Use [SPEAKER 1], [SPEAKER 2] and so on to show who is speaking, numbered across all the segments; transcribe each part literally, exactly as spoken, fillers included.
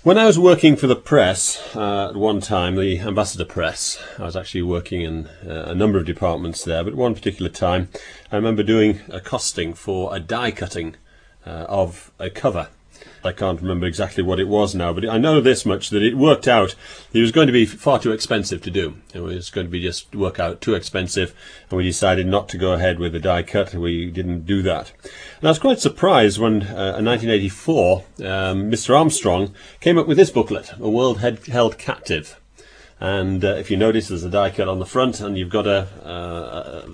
[SPEAKER 1] When I was working for the press uh, at one time, the Ambassador Press, I was actually working in uh, a number of departments there, but one particular time I remember doing a costing for a die cutting uh, of a cover. I can't remember exactly what it was now, but I know this much, that it worked out. It was going to be far too expensive to do. It was going to be just work out too expensive, and we decided not to go ahead with the die cut. We didn't do that. And I was quite surprised when, uh, in nineteen eighty-four, um, Mister Armstrong came up with this booklet, A World Held Captive. And uh, if you notice, there's a die cut on the front, and you've got a, uh,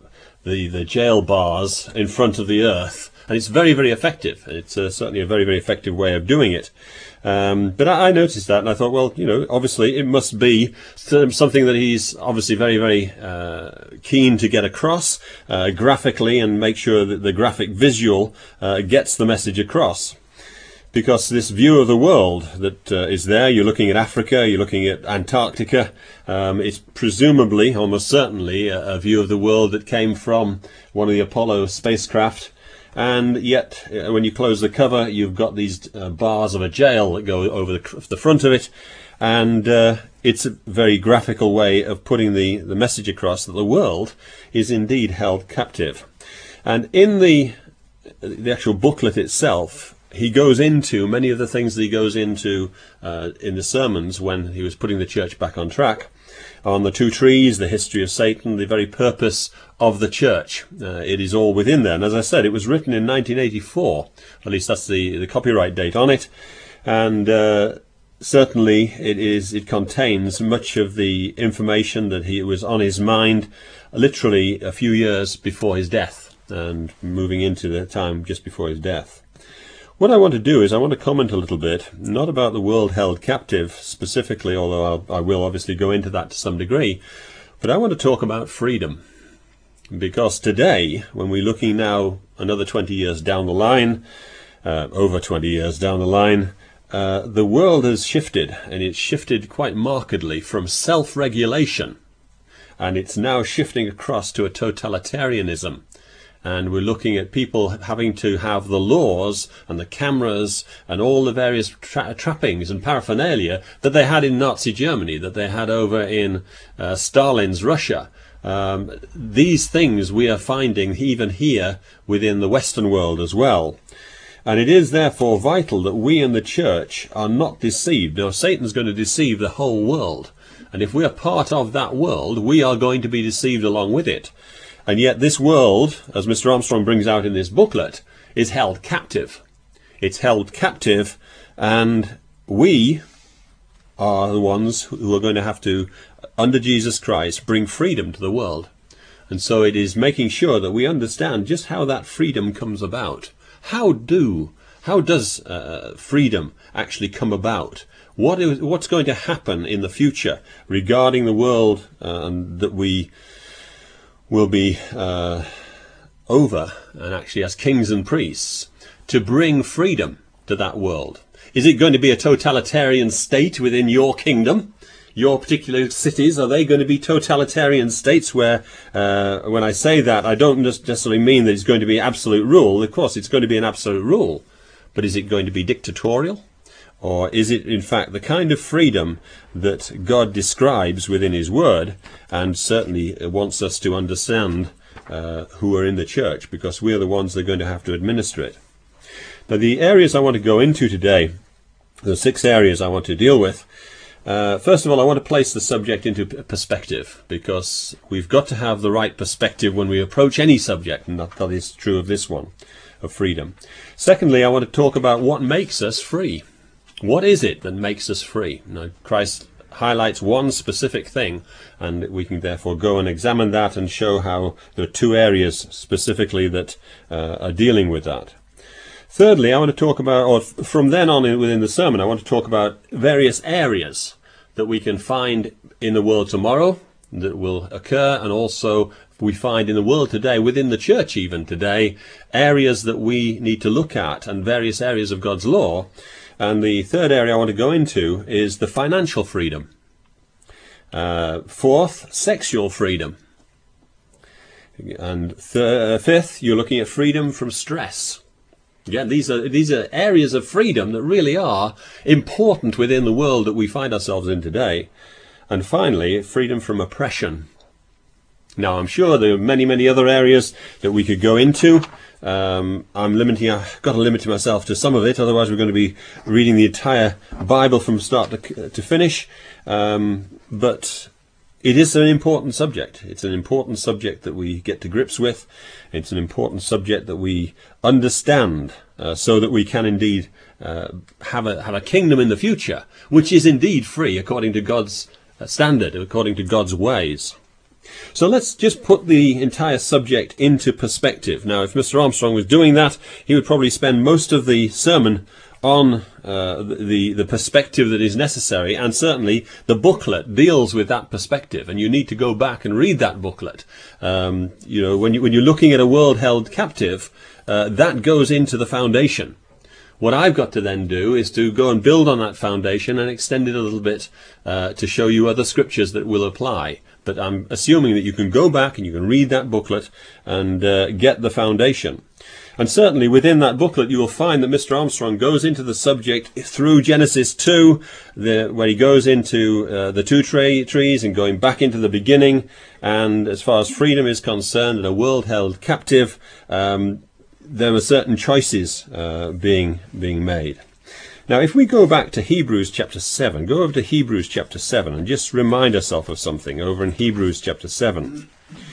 [SPEAKER 1] the, the jail bars in front of the Earth. And it's very, very effective. It's uh, certainly a very, very effective way of doing it. Um, but I, I noticed that, and I thought, well, you know, obviously it must be something that he's obviously very, very uh, keen to get across uh, graphically, and make sure that the graphic visual uh, gets the message across. Because this view of the world that uh, is there, you're looking at Africa, you're looking at Antarctica, um, it's presumably, almost certainly, a, a view of the world that came from one of the Apollo spacecraft. And yet, when you close the cover, you've got these uh, bars of a jail that go over the, the front of it. And uh, it's a very graphical way of putting the, the message across that the world is indeed held captive. And in the, the actual booklet itself, he goes into many of the things that he goes into uh, in the sermons when he was putting the church back on track. On the two trees, the history of Satan, the very purpose of the church. Uh, it is all within there. And as I said, it was written in nineteen eighty-four. At least that's the, the copyright date on it. And uh, certainly it is. It contains much of the information that he was on his mind literally a few years before his death, and moving into the time just before his death. What I want to do is I want to comment a little bit, not about the world held captive specifically, although I'll, I will obviously go into that to some degree, but I want to talk about freedom. Because today, when we're looking now another twenty years down the line, uh, over twenty years down the line, uh, the world has shifted, and it's shifted quite markedly from self-regulation, and it's now shifting across to a totalitarianism. And we're looking at people having to have the laws and the cameras and all the various tra trappings and paraphernalia that they had in Nazi Germany, that they had over in uh, Stalin's Russia. Um, these things we are finding even here within the Western world as well. And it is therefore vital that we in the church are not deceived. Now, Satan's going to deceive the whole world. And if we are part of that world, we are going to be deceived along with it. And yet this world, as Mister Armstrong brings out in this booklet, is held captive. It's held captive, and we are the ones who are going to have to, under Jesus Christ, bring freedom to the world. And so it is making sure that we understand just how that freedom comes about. How do, how does uh, freedom actually come about? What is, what's going to happen in the future regarding the world uh, that we will be uh, over, and actually as kings and priests, to bring freedom to that world? Is it going to be a totalitarian state within your kingdom? Your particular cities, are they going to be totalitarian states where, uh, when I say that, I don't just necessarily mean that it's going to be absolute rule. Of course, it's going to be an absolute rule. But is it going to be dictatorial? Or is it, in fact, the kind of freedom that God describes within his word, and certainly wants us to understand uh, who are in the church, because we're the ones that are going to have to administer it. Now, the areas I want to go into today, the six areas I want to deal with, uh, first of all, I want to place the subject into perspective, because we've got to have the right perspective when we approach any subject, and that, that is true of this one, of freedom. Secondly, I want to talk about what makes us free. What is it that makes us free? Now, Christ highlights one specific thing, and we can therefore go and examine that and show how there are two areas specifically that uh, are dealing with that. Thirdly, I want to talk about, or from then on within the sermon, I want to talk about various areas that we can find in the world tomorrow that will occur, and also we find in the world today, within the church even today, areas that we need to look at, and various areas of God's law. And the third area I want to go into is the financial freedom. Uh, fourth, sexual freedom. And th fifth, you're looking at freedom from stress. Again, these are these are areas of freedom that really are important within the world that we find ourselves in today. And finally, freedom from oppression. Now, I'm sure there are many, many other areas that we could go into. Um, I'm limiting, I've got to limit myself to some of it, otherwise we're going to be reading the entire Bible from start to, to finish. Um, but it is an important subject. It's an important subject that we get to grips with. It's an important subject that we understand, uh, so that we can indeed uh, have a have a kingdom in the future, which is indeed free according to God's standard, according to God's ways. So let's just put the entire subject into perspective. Now, if Mister Armstrong was doing that, he would probably spend most of the sermon on uh, the, the perspective that is necessary, and certainly the booklet deals with that perspective, and you need to go back and read that booklet. Um, you know, when, you, when you're looking at a world held captive, uh, that goes into the foundation. What I've got to then do is to go and build on that foundation and extend it a little bit uh, to show you other scriptures that will apply. But I'm assuming that you can go back and you can read that booklet and uh, get the foundation. And certainly within that booklet you will find that Mister Armstrong goes into the subject through Genesis two, the, where he goes into uh, the two tre trees and going back into the beginning. And as far as freedom is concerned, in a world held captive, um, there were certain choices uh, being being made. Now, if we go back to Hebrews chapter seven, go over to Hebrews chapter seven and just remind ourselves of something over in Hebrews chapter seven.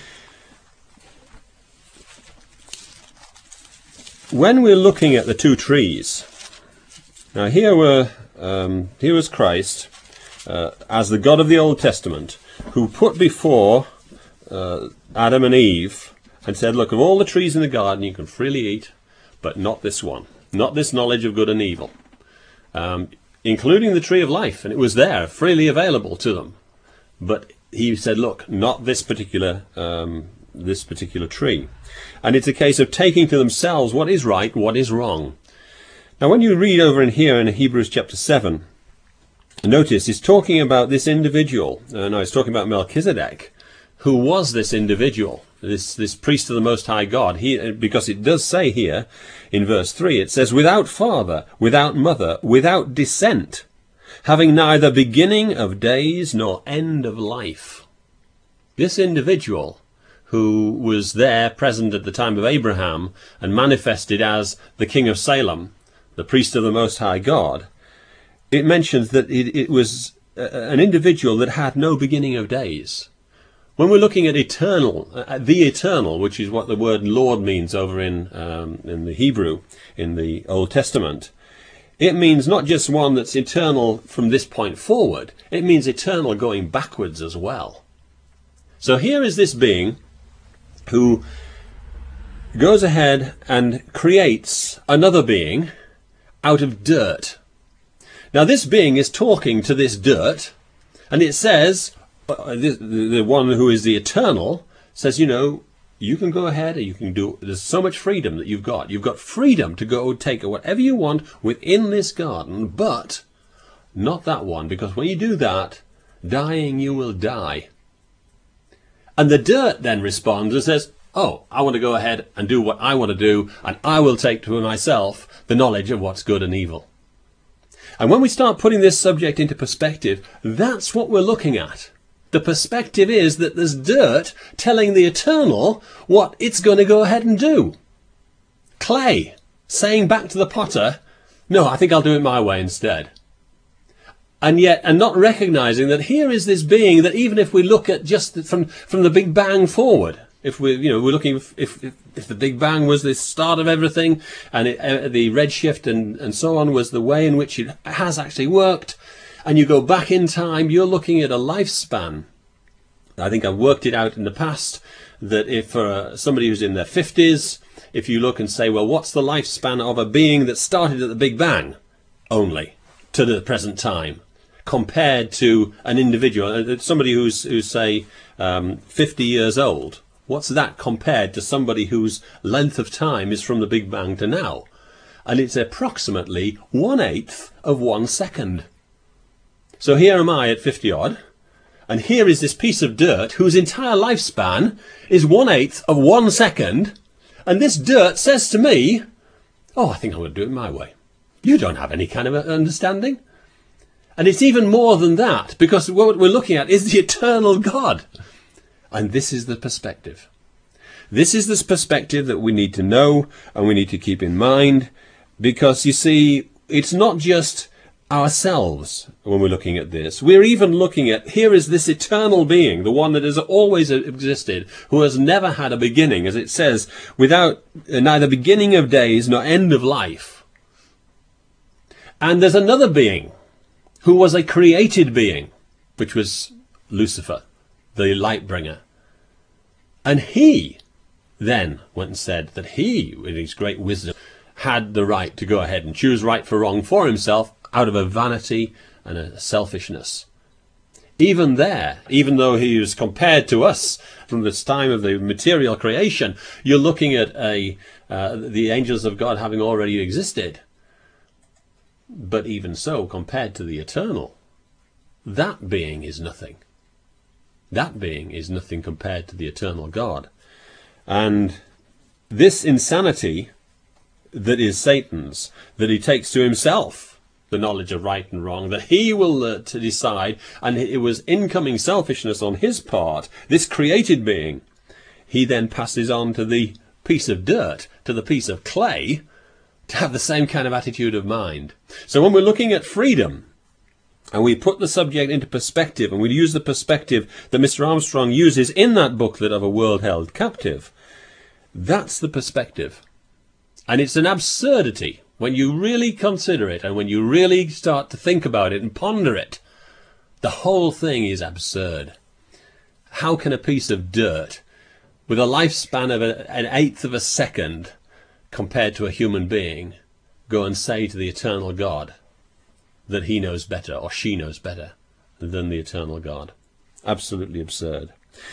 [SPEAKER 1] When we're looking at the two trees, now here were um, here was Christ uh, as the God of the Old Testament, who put before uh, Adam and Eve and said, look, of all the trees in the garden you can freely eat, but not this one, not this knowledge of good and evil, um, including the tree of life, and it was there, freely available to them. But he said, look, not this particular um, this particular tree. And it's a case of taking to themselves what is right, what is wrong. Now, when you read over in here in Hebrews chapter seven, notice he's talking about this individual. Uh, no, he's talking about Melchizedek, who was this individual, this this priest of the Most High God. He, because it does say here in verse three, it says, without father, without mother, without descent, having neither beginning of days nor end of life. This individual, who was there present at the time of Abraham and manifested as the king of Salem, the priest of the Most High God, it mentions that it, it was an individual that had no beginning of days. When we're looking at eternal, at the eternal, which is what the word Lord means over in, um, in the Hebrew, in the Old Testament, it means not just one that's eternal from this point forward, it means eternal going backwards as well. So here is this being who goes ahead and creates another being out of dirt. Now, this being is talking to this dirt, and it says, uh, the, the one who is the eternal says, you know, you can go ahead and you can do, there's so much freedom that you've got. You've got freedom to go take whatever you want within this garden, but not that one, because when you do that, dying you will die. And the dirt then responds and says, oh, I want to go ahead and do what I want to do, and I will take to myself the knowledge of what's good and evil. And when we start putting this subject into perspective, that's what we're looking at. The perspective is that there's dirt telling the eternal what it's going to go ahead and do. Clay saying back to the potter, no, I think I'll do it my way instead. And yet, and not recognizing that here is this being that even if we look at just from, from the Big Bang forward, if we, you know, we're looking, if, if, if the Big Bang was the start of everything, and it, uh, the redshift and, and so on was the way in which it has actually worked, and you go back in time, you're looking at a lifespan. I think I've worked it out in the past that if for uh, somebody who's in their fifties, if you look and say, well, what's the lifespan of a being that started at the Big Bang only to the present time, compared to an individual, somebody who's, who's say, um, fifty years old. What's that compared to somebody whose length of time is from the Big Bang to now? And it's approximately one-eighth of one second. So here am I at fifty odd, and here is this piece of dirt whose entire lifespan is one-eighth of one second, and this dirt says to me, Oh, I think I'm going to do it my way. You don't have any kind of understanding. And it's even more than that, because what we're looking at is the eternal God. And this is the perspective. This is the perspective that we need to know and we need to keep in mind, because you see, it's not just ourselves when we're looking at this. We're even looking at, here is this eternal being, the one that has always existed, who has never had a beginning, as it says, without neither beginning of days nor end of life. And there's another being who was a created being, which was Lucifer, the light bringer. And he then went and said that he, with his great wisdom, had the right to go ahead and choose right for wrong for himself out of a vanity and a selfishness. Even there, even though he was compared to us from this time of the material creation, you're looking at a uh, the angels of God having already existed. But even so, compared to the eternal, that being is nothing. That being is nothing compared to the eternal God. And this insanity that is Satan's, that he takes to himself the knowledge of right and wrong, that he will uh, to decide, and it was incoming selfishness on his part, this created being, he then passes on to the piece of dirt, to the piece of clay, to have the same kind of attitude of mind. So when we're looking at freedom, and we put the subject into perspective, and we use the perspective that Mister Armstrong uses in that booklet of A World Held Captive, that's the perspective. And it's an absurdity when you really consider it, and when you really start to think about it and ponder it. The whole thing is absurd. How can a piece of dirt, with a lifespan of a, an eighth of a second, compared to a human being, go and say to the eternal God that he knows better, or she knows better than the eternal God? Absolutely absurd.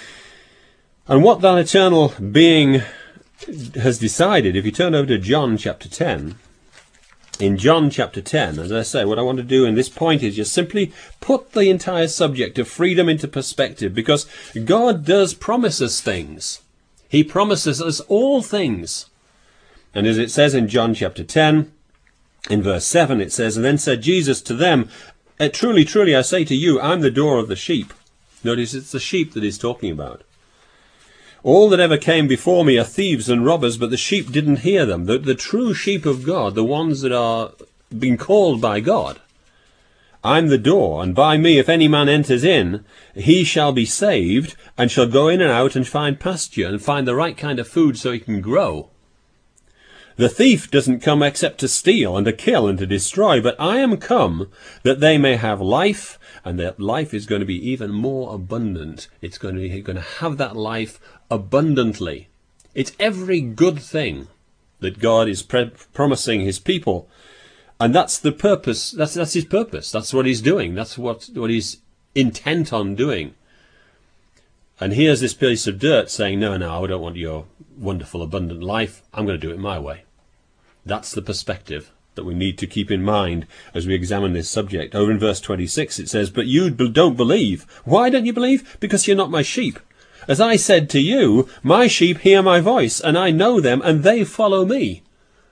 [SPEAKER 1] And what that eternal being has decided, if you turn over to John chapter ten, in John chapter ten, as I say, what I want to do in this point is just simply put the entire subject of freedom into perspective, because God does promise us things. He promises us all things. And as it says in John chapter ten, in verse seven, it says, "And then said Jesus to them, Truly, truly, I say to you, I'm the door of the sheep." Notice it's the sheep that he's talking about. "All that ever came before me are thieves and robbers, but the sheep didn't hear them." The, the true sheep of God, the ones that are being called by God. "I'm the door, and by me if any man enters in, he shall be saved, and shall go in and out and find pasture, and find the right kind of food so he can grow. The thief doesn't come except to steal and to kill and to destroy, but I am come that they may have life, and that life is going to be even more abundant. It's going to be you're going to have that life abundantly. It's every good thing that God is pre- promising his people, and that's the purpose. That's that's his purpose. That's what he's doing. That's what what he's intent on doing. And here's this piece of dirt saying, no, no, I don't want your wonderful, abundant life. I'm going to do it my way. That's the perspective that we need to keep in mind as we examine this subject. Over in verse twenty-six it says, "But you don't believe. Why don't you believe? Because you're not my sheep. As I said to you, my sheep hear my voice, and I know them, and they follow me."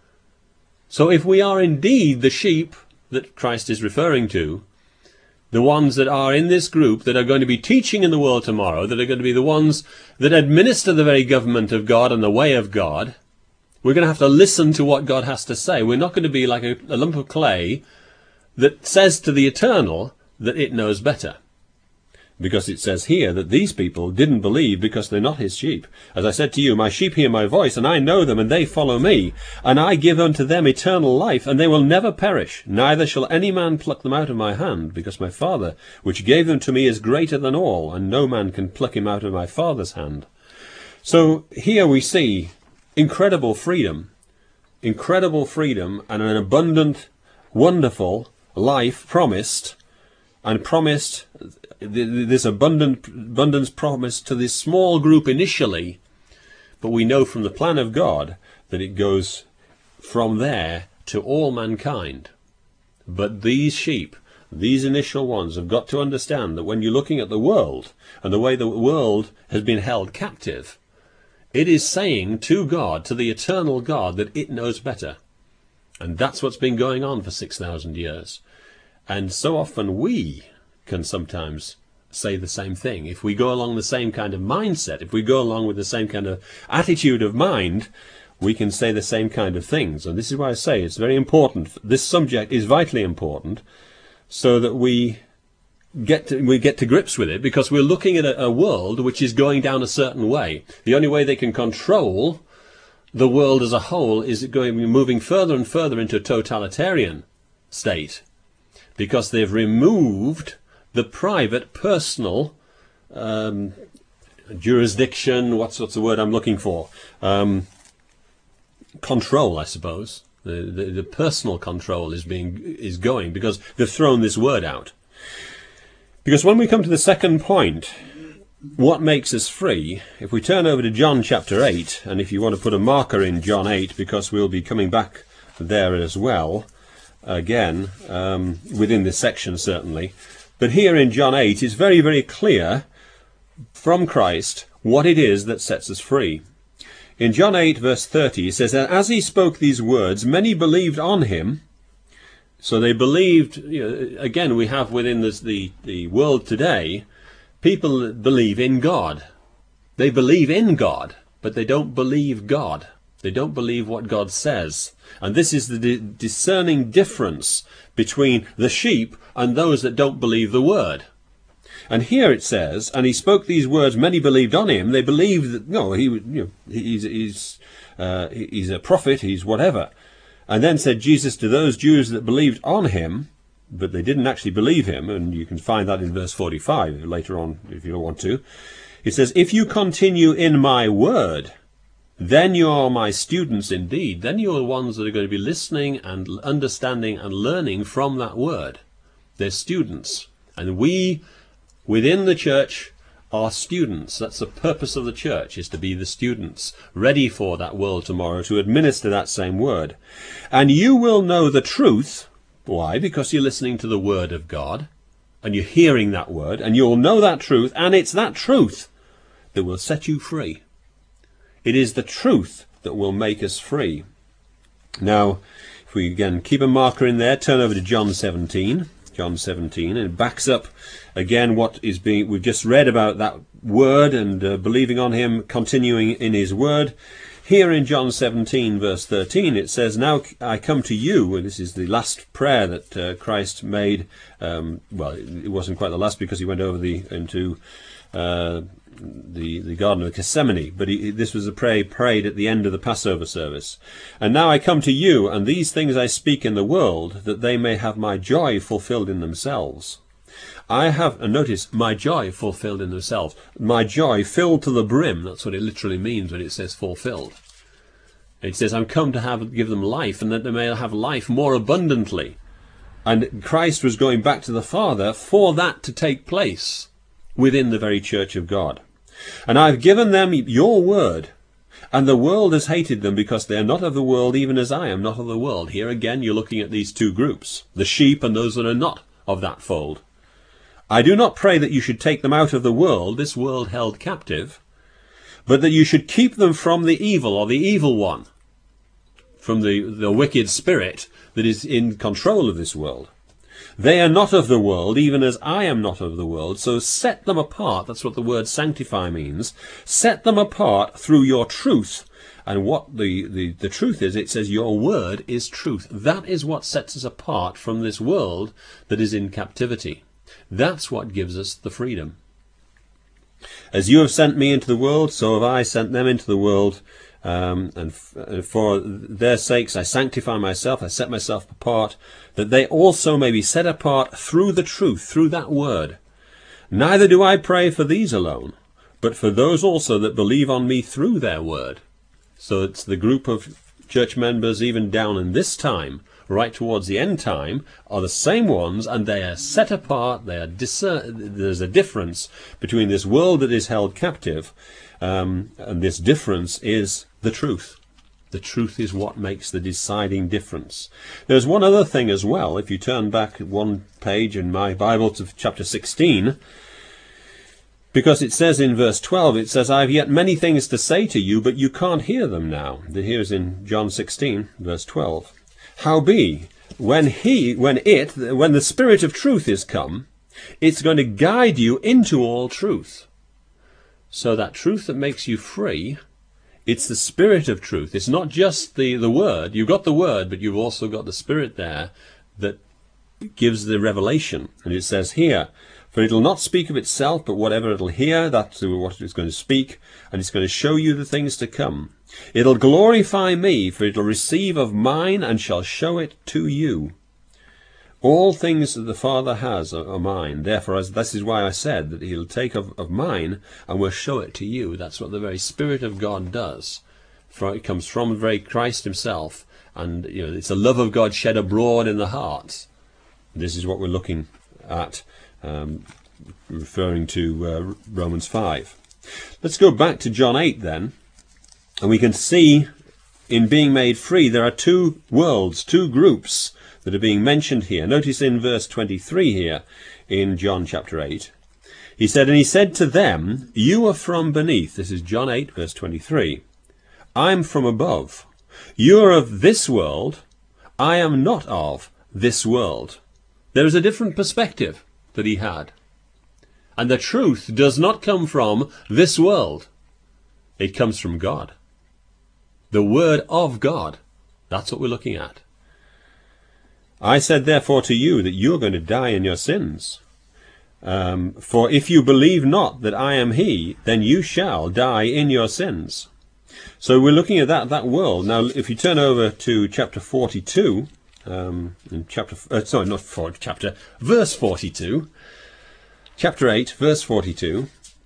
[SPEAKER 1] So if we are indeed the sheep that Christ is referring to, the ones that are in this group that are going to be teaching in the world tomorrow, that are going to be the ones that administer the very government of God and the way of God, we're going to have to listen to what God has to say. We're not going to be like a, a lump of clay that says to the eternal that it knows better. Because it says here that these people didn't believe because they're not his sheep. "As I said to you, my sheep hear my voice, and I know them, and they follow me. And I give unto them eternal life, and they will never perish, neither shall any man pluck them out of my hand, because my Father, which gave them to me, is greater than all, and no man can pluck him out of my Father's hand." So here we see incredible freedom, incredible freedom, and an abundant, wonderful life promised, and promised this abundant abundance promised to this small group initially, but we know from the plan of God that it goes from there to all mankind. But these sheep, these initial ones, have got to understand that when you're looking at the world and the way the world has been held captive, it is saying to God, to the eternal God, that it knows better. And that's what's been going on for six thousand years. And so often we can sometimes say the same thing. If we go along the same kind of mindset, if we go along with the same kind of attitude of mind, we can say the same kind of things. And this is why I say it's very important. This subject is vitally important so that we get to, we get to grips with it, because we're looking at a, a world which is going down a certain way. The only way they can control the world as a whole is going moving further and further into a totalitarian state, because they've removed the private, personal um, jurisdiction. What's what's the word I'm looking for? Um, control, I suppose. The, the the personal control is being is going, because they've thrown this word out. Because when we come to the second point, what makes us free, if we turn over to John chapter eight, and if you want to put a marker in John eight, because we'll be coming back there as well, again, um, within this section certainly, but here in John eight is very, very clear from Christ what it is that sets us free. In John eight verse thirty, he says, "And as he spoke these words, many believed on him." So they believed, you know, again, we have within this, the, the world today, people that believe in God. They believe in God, but they don't believe God. They don't believe what God says. And this is the di- discerning difference between the sheep and those that don't believe the word. And here it says, "And he spoke these words, many believed on him." They believed that, no, he, you know, he's, he's, uh, he's a prophet, he's whatever. And then said Jesus to those Jews that believed on him, but they didn't actually believe him, and you can find that in verse forty-five later on if you want to. It says, "If you continue in my word, then you are my students indeed." Then you are the ones that are going to be listening and understanding and learning from that word. They're students. And we, within the church, are students. That's the purpose of the church, is to be the students, ready for that world tomorrow, to administer that same word. "And you will know the truth." Why? Because you're listening to the word of God, and you're hearing that word, and you'll know that truth, and it's that truth that will set you free. It is the truth that will make us free. Now, if we again keep a marker in there, turn over to John seventeen. John seventeen, and it backs up again what is being, we've just read about that word and uh, believing on him, continuing in his word. Here in John seventeen verse thirteen it says, "Now I come to you," and this is the last prayer that uh, Christ made. Um, well, it wasn't quite the last, because he went over the into uh, the the Garden of Gethsemane, but he, this was a prayer prayed at the end of the Passover service. "And now I come to you, and these things I speak in the world, that they may have my joy fulfilled in themselves." I have, and notice, my joy fulfilled in themselves. My joy filled to the brim. That's what it literally means when it says fulfilled. It says, I'm come to have give them life, and that they may have life more abundantly. And Christ was going back to the Father for that to take place within the very church of God. "And I've given them your word, and the world has hated them, because they are not of the world, even as I am not of the world." Here again, you're looking at these two groups, the sheep and those that are not of that fold. "I do not pray that you should take them out of the world," this world held captive, "but that you should keep them from the evil," or the evil one, from the, the wicked spirit that is in control of this world. "They are not of the world, even as I am not of the world. So set them apart." That's what the word sanctify means. "Set them apart through your truth." And what the, the, the truth is, it says your word is truth. That is what sets us apart from this world that is in captivity. That's what gives us the freedom. "As you have sent me into the world, so have I sent them into the world. Um, and f- for their sakes I sanctify myself, I set myself apart, that they also may be set apart through the truth," through that word. "Neither do I pray for these alone, but for those also that believe on me through their word." So it's the group of church members, even down in this time, right towards the end time, are the same ones, and they are set apart. They are discer- there's a difference between this world that is held captive, um, and this difference is the truth. The truth is what makes the deciding difference. There's one other thing as well. If you turn back one page in my Bible to chapter sixteen, because it says in verse twelve, it says, "I have yet many things to say to you, but you can't hear them now." Here's in John sixteen, verse twelve. Howbeit, when he, when it, when the Spirit of truth is come, it's going to guide you into all truth. So that truth that makes you free, it's the Spirit of truth. It's not just the, the Word. You've got the Word, but you've also got the Spirit there that gives the revelation. And it says here, for it'll not speak of itself, but whatever it'll hear, that's what it's going to speak, and it's going to show you the things to come. It'll glorify me, for it'll receive of mine, and shall show it to you. All things that the Father has are, are mine. Therefore, as this is why I said that he'll take of, of mine, and will show it to you. That's what the very Spirit of God does. For it comes from the very Christ himself, and you know, it's the love of God shed abroad in the heart. This is what we're looking at. Um, referring to uh, Romans five. Let's go back to John eight then, and we can see in being made free there are two worlds, two groups that are being mentioned here. Notice in verse twenty-three here in John chapter eight, he said, and he said to them, you are from beneath. This is John eight verse twenty-three. I'm from above. You are of this world. I am not of this world. There is a different perspective that he had. And the truth does not come from this world. It comes from God. The Word of God. That's what we're looking at. I said therefore to you that you are going to die in your sins. Um, for if you believe not that I am he, then you shall die in your sins. So we're looking at that, that world. Now if you turn over to chapter forty-two, Um, in chapter, uh, sorry, not for chapter, verse forty-two, chapter eight, verse forty-two,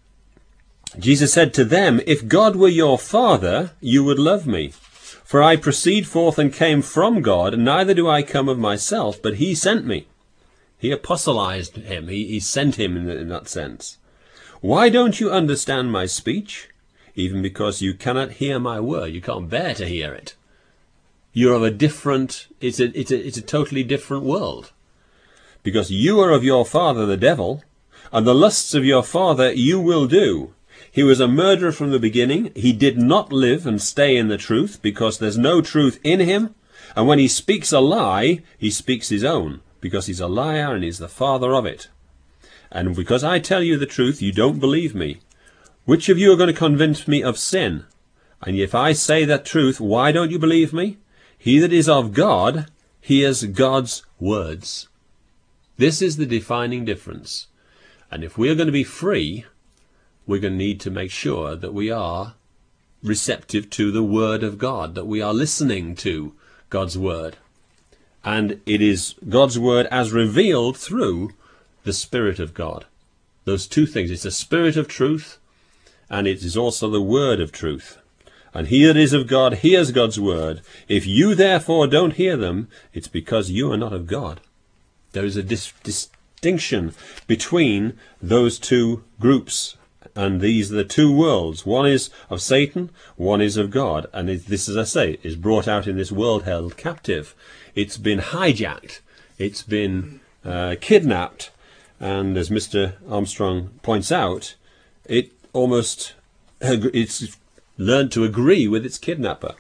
[SPEAKER 1] Jesus said to them, if God were your Father, you would love me. For I proceed forth and came from God, neither do I come of myself, but he sent me. He apostolized him, he, he sent him in, in that sense. Why don't you understand my speech? Even because you cannot hear my word, you can't bear to hear it. You're of a different, it's a, it's a, it's a totally different world. Because you are of your father the devil, and the lusts of your father you will do. He was a murderer from the beginning. He did not live and stay in the truth, because there's no truth in him. And when he speaks a lie, he speaks his own, because he's a liar and he's the father of it. And because I tell you the truth, you don't believe me. Which of you are going to convince me of sin? And if I say that truth, why don't you believe me? He that is of God hears God's words. This is the defining difference. And if we're going to be free, we're going to need to make sure that we are receptive to the Word of God, that we are listening to God's Word. And it is God's Word as revealed through the Spirit of God. Those two things. It's the Spirit of truth, and it is also the Word of truth. And he that is of God hears God's word. If you therefore don't hear them, it's because you are not of God. There is a dis distinction between those two groups. And these are the two worlds. One is of Satan, one is of God. And it, this, as I say, is brought out in this world held captive. It's been hijacked. It's been uh, kidnapped. And as Mister Armstrong points out, it almost, it's learned to agree with its kidnapper.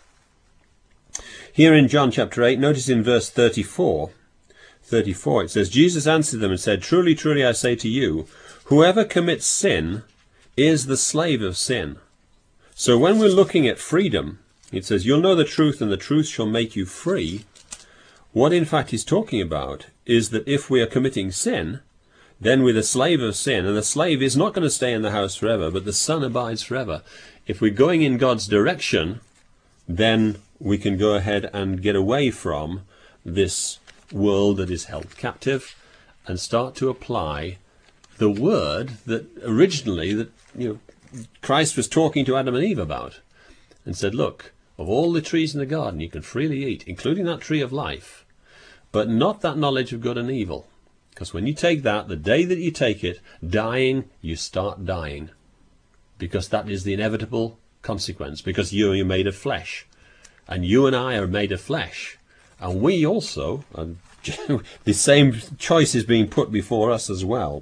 [SPEAKER 1] Here in John chapter eight, notice in verse thirty-four, thirty-four, it says, Jesus answered them and said, truly, truly, I say to you, whoever commits sin is the slave of sin. So when we're looking at freedom, it says, you'll know the truth and the truth shall make you free. What in fact he's talking about is that if we are committing sin, then we're the slave of sin, and the slave is not going to stay in the house forever, but the son abides forever. If we're going in God's direction, then we can go ahead and get away from this world that is held captive and start to apply the word that originally that you know Christ was talking to Adam and Eve about, and said, look, of all the trees in the garden you can freely eat, including that tree of life, but not that knowledge of good and evil. Because when you take that, the day that you take it, dying, you start dying. Because that is the inevitable consequence. Because you are made of flesh. And you and I are made of flesh. And we also, and the same choice is being put before us as well.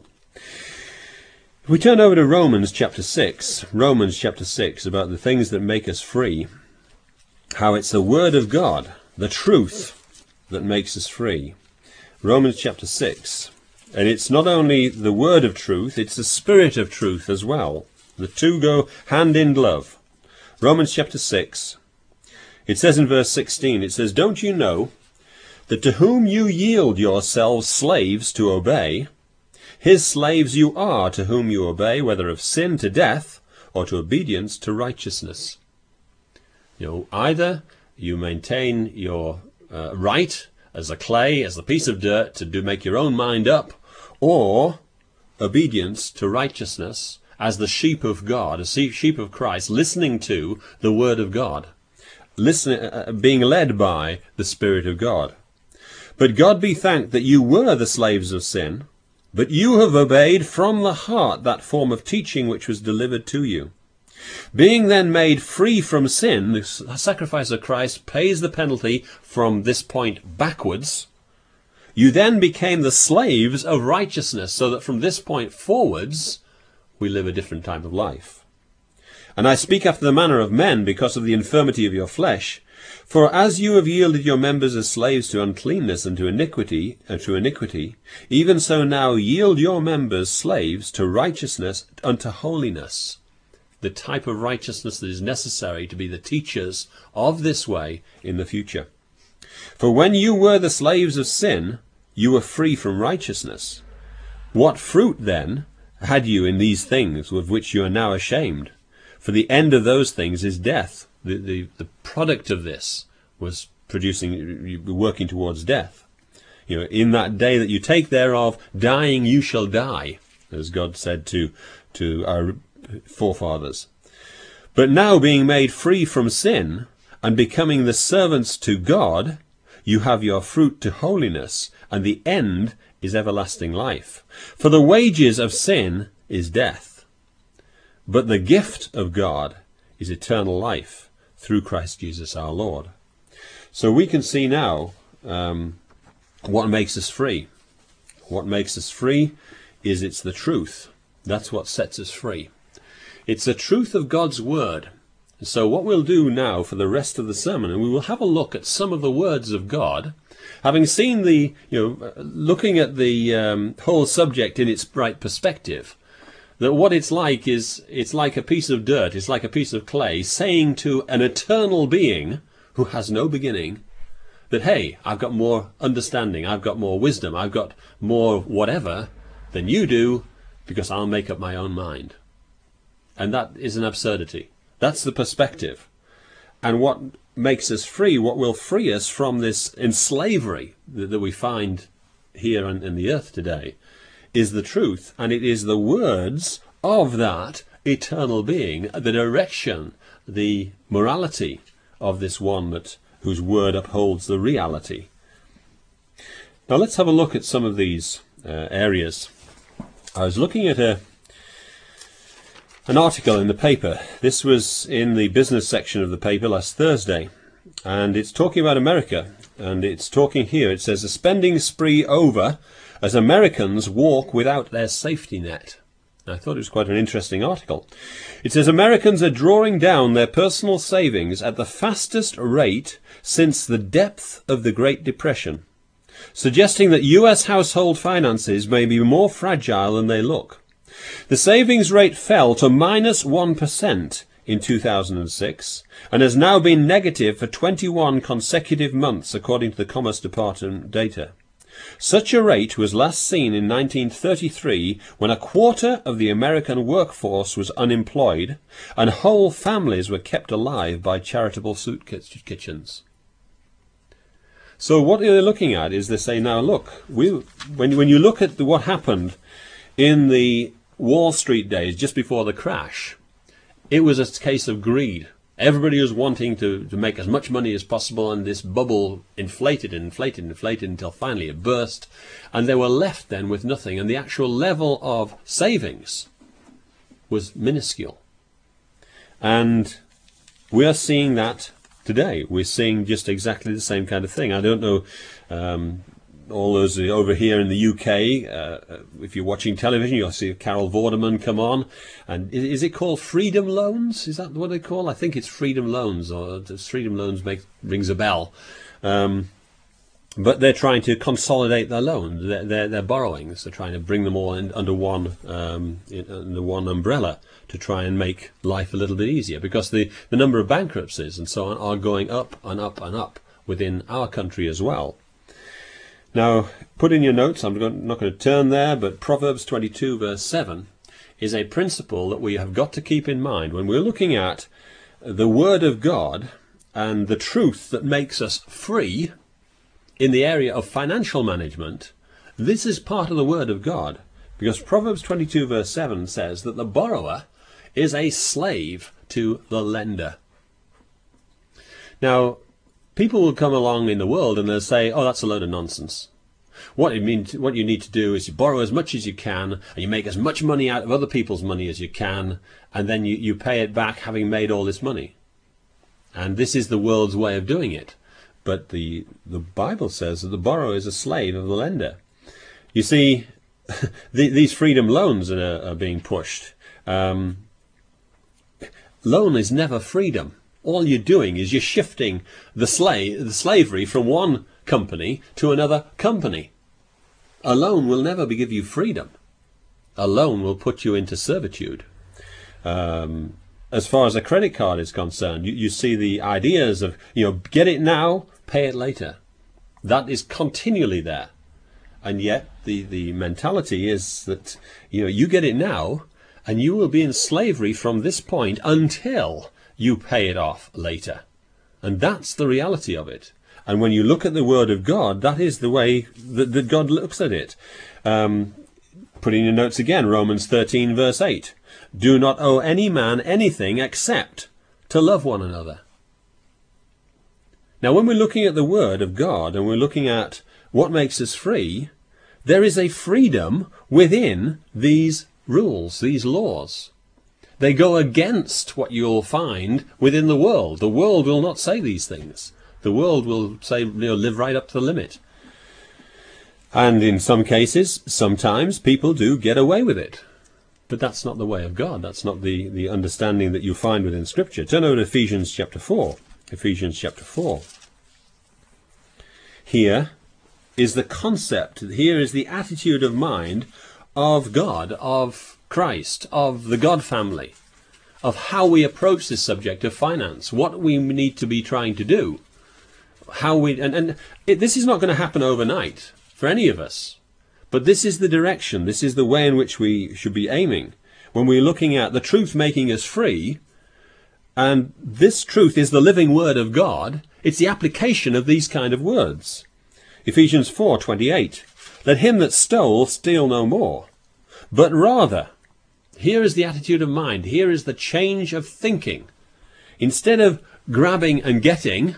[SPEAKER 1] If we turn over to Romans chapter six, Romans chapter six, about the things that make us free, how it's the Word of God, the truth, that makes us free. Romans chapter six. And it's not only the word of truth, it's the spirit of truth as well. The two go hand in glove. Romans chapter six. It says in verse sixteen, it says, "Don't you know that to whom you yield yourselves slaves to obey, his slaves you are to whom you obey, whether of sin to death or to obedience to righteousness." You know, either you maintain your uh, right as a clay, as a piece of dirt to do make your own mind up, or obedience to righteousness as the sheep of God, as sheep of Christ, listening to the word of God, listening, uh, being led by the Spirit of God. "But God be thanked that you were the slaves of sin, but you have obeyed from the heart that form of teaching which was delivered to you. Being then made free from sin," the sacrifice of Christ pays the penalty from this point backwards, "you then became the slaves of righteousness," so that from this point forwards, we live a different type of life. "And I speak after the manner of men, because of the infirmity of your flesh. For as you have yielded your members as slaves to uncleanness and to iniquity, and to iniquity, even so now yield your members slaves to righteousness, unto holiness." The type of righteousness that is necessary to be the teachers of this way in the future. "For when you were the slaves of sin, you were free from righteousness. What fruit then had you in these things of which you are now ashamed? For the end of those things is death." The, the, the product of this was producing, working towards death. You know, "in that day that you take thereof, dying you shall die," as God said to, to our forefathers. "But now being made free from sin, and becoming the servants to God, you have your fruit to holiness, and the end is everlasting life. For the wages of sin is death, but the gift of God is eternal life through Christ Jesus our Lord." So we can see now um, what makes us free. What makes us free is it's the truth. That's what sets us free. It's the truth of God's word. So what we'll do now for the rest of the sermon, and we will have a look at some of the words of God, having seen the, you know, looking at the um, whole subject in its right perspective, that what it's like is, it's like a piece of dirt, it's like a piece of clay, saying to an eternal being who has no beginning, that, hey, I've got more understanding, I've got more wisdom, I've got more whatever than you do, because I'll make up my own mind. And that is an absurdity. That's the perspective. And what makes us free, what will free us from this enslavery that, that we find here on, in the earth today, is the truth. And it is the words of that eternal being, the direction, the morality of this one that whose word upholds the reality. Now let's have a look at some of these uh, areas. I was looking at a an article in the paper. This was in the business section of the paper last Thursday, and it's talking about America, and it's talking here, it says, "A spending spree over as Americans walk without their safety net." I thought it was quite an interesting article. It says, "Americans are drawing down their personal savings at the fastest rate since the depth of the Great Depression, suggesting that U S household finances may be more fragile than they look. The savings rate fell to minus one percent in two thousand six and has now been negative for twenty-one consecutive months, according to the Commerce Department data. Such a rate was last seen in nineteen thirty-three, when a quarter of the American workforce was unemployed and whole families were kept alive by charitable soup kitchens." So what they're looking at is they say, now look, we, when, when you look at the, what happened in the Wall Street days just before the crash, it was a case of greed. Everybody was wanting to, to make as much money as possible, and this bubble inflated and inflated and inflated until finally it burst, and they were left then with nothing, and the actual level of savings was minuscule. And we are seeing that today. We're seeing just exactly the same kind of thing. I don't know, um, all those over here in the U K, uh, if you're watching television, you'll see Carol Vorderman come on. And is, is it called Freedom Loans? Is that what they call? I think it's Freedom Loans, or does Freedom Loans make rings a bell? Um, but they're trying to consolidate their loans, their, their, their borrowings. They're trying to bring them all in, under one um, in, under one umbrella to try and make life a little bit easier, because the, the number of bankruptcies and so on are going up and up and up within our country as well. Now, put in your notes, I'm not going to turn there, but Proverbs twenty-two verse seven is a principle that we have got to keep in mind when we're looking at the Word of God and the truth that makes us free in the area of financial management. This is part of the Word of God, because Proverbs twenty-two verse seven says that the borrower is a slave to the lender. Now, people will come along in the world and they'll say, oh, that's a load of nonsense. What you mean, to, what you need to do is you borrow as much as you can, and you make as much money out of other people's money as you can, and then you, you pay it back having made all this money. And this is the world's way of doing it. But the, the Bible says that the borrower is a slave of the lender. You see, the, these freedom loans that are, are being pushed. Um, loan is never freedom. All you're doing is you're shifting the, slave, the slavery from one company to another company. A loan will never be give you freedom. A loan will put you into servitude. Um, as far as a credit card is concerned, you, you see the ideas of, you know, get it now, pay it later. That is continually there. And yet the, the mentality is that, you know, you get it now and you will be in slavery from this point until you pay it off later. And that's the reality of it. And when you look at the Word of God, that is the way that, that God looks at it. Um, put in your notes again, Romans thirteen verse eight. Do not owe any man anything except to love one another. Now, when we're looking at the Word of God and we're looking at what makes us free, there is a freedom within these rules, these laws. They go against what you'll find within the world. The world will not say these things. The world will say, you know, live right up to the limit. And in some cases, sometimes people do get away with it. But that's not the way of God. That's not the, the understanding that you find within Scripture. Turn over to Ephesians chapter four. Ephesians chapter four. Here is the concept, here is the attitude of mind of God, of Christ, of the God family, of how we approach this subject of finance, what we need to be trying to do. How we and, and it, this is not going to happen overnight for any of us, but this is the direction, this is the way in which we should be aiming when we're looking at the truth making us free. And this truth is the living Word of God. It's the application of these kind of words. Ephesians four twenty-eight. Let him that stole steal no more, but rather, here is the attitude of mind, here is the change of thinking. Instead of grabbing and getting,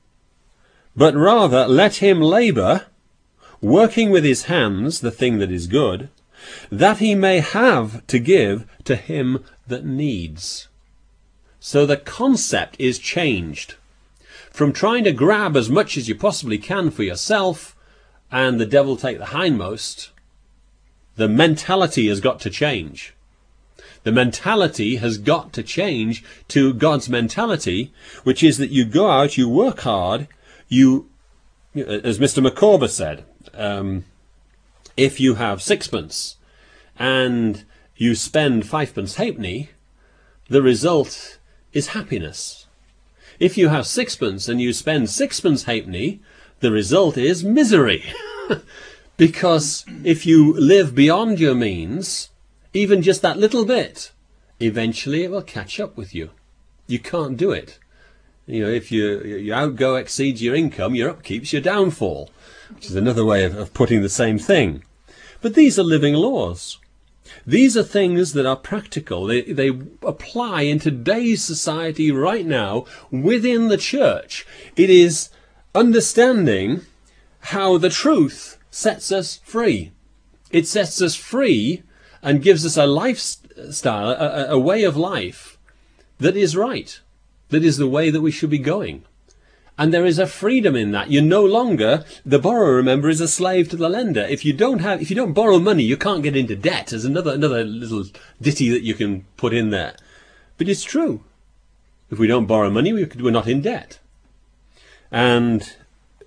[SPEAKER 1] but rather let him labour, working with his hands the thing that is good, that he may have to give to him that needs. So the concept is changed. From trying to grab as much as you possibly can for yourself, and the devil take the hindmost, the mentality has got to change. The mentality has got to change to God's mentality, which is that you go out, you work hard, you, as Mister McCorber said, um, if you have sixpence and you spend fivepence halfpenny, the result is happiness. If you have sixpence and you spend sixpence halfpenny, the result is misery. Because if you live beyond your means, even just that little bit, eventually it will catch up with you. You can't do it. You know, if you, your outgo exceeds your income, your upkeep's your downfall, which is another way of, of putting the same thing. But these are living laws. These are things that are practical. They, they apply in today's society right now within the church. It is understanding how the truth sets us free. It sets us free and gives us a lifestyle, a, a way of life that is right. That is the way that we should be going. And there is a freedom in that. You're no longer, the borrower, remember, is a slave to the lender. If you don't have, if you don't borrow money, you can't get into debt. There's another, another little ditty that you can put in there. But it's true. If we don't borrow money, we, we're not in debt. And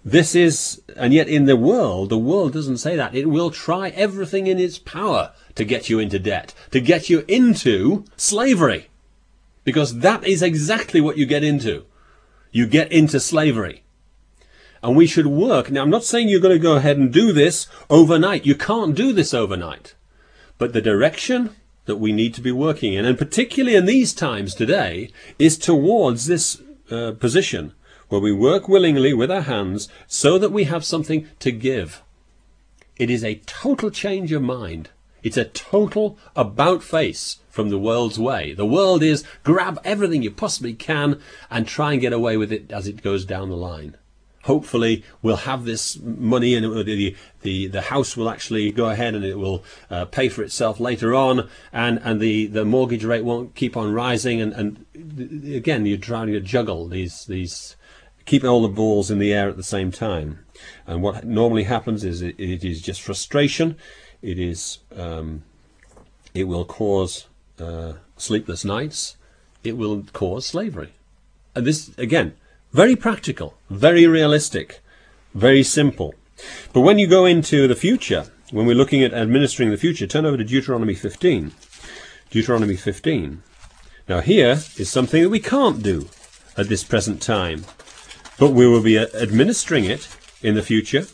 [SPEAKER 1] This is, and yet in the world, the world doesn't say that. It will try everything in its power to get you into debt, to get you into slavery. Because that is exactly what you get into. You get into slavery. And we should work. Now, I'm not saying you're going to go ahead and do this overnight. You can't do this overnight. But the direction that we need to be working in, and particularly in these times today, is towards this uh, position where we work willingly with our hands so that we have something to give. It is a total change of mind. It's a total about-face from the world's way. The world is grab everything you possibly can and try and get away with it as it goes down the line. Hopefully we'll have this money and it will, the, the the house will actually go ahead and it will uh, pay for itself later on, and, and the, the mortgage rate won't keep on rising, and, and again you're trying to juggle these, these keep all the balls in the air at the same time. And what normally happens is it, it is just frustration. It is um, it will cause uh, sleepless nights. It will cause slavery. And this, again, very practical, very realistic, very simple. But when you go into the future, when we're looking at administering the future, turn over to Deuteronomy fifteen. Deuteronomy fifteen. Now here is something that we can't do at this present time, but we will be administering it in the future.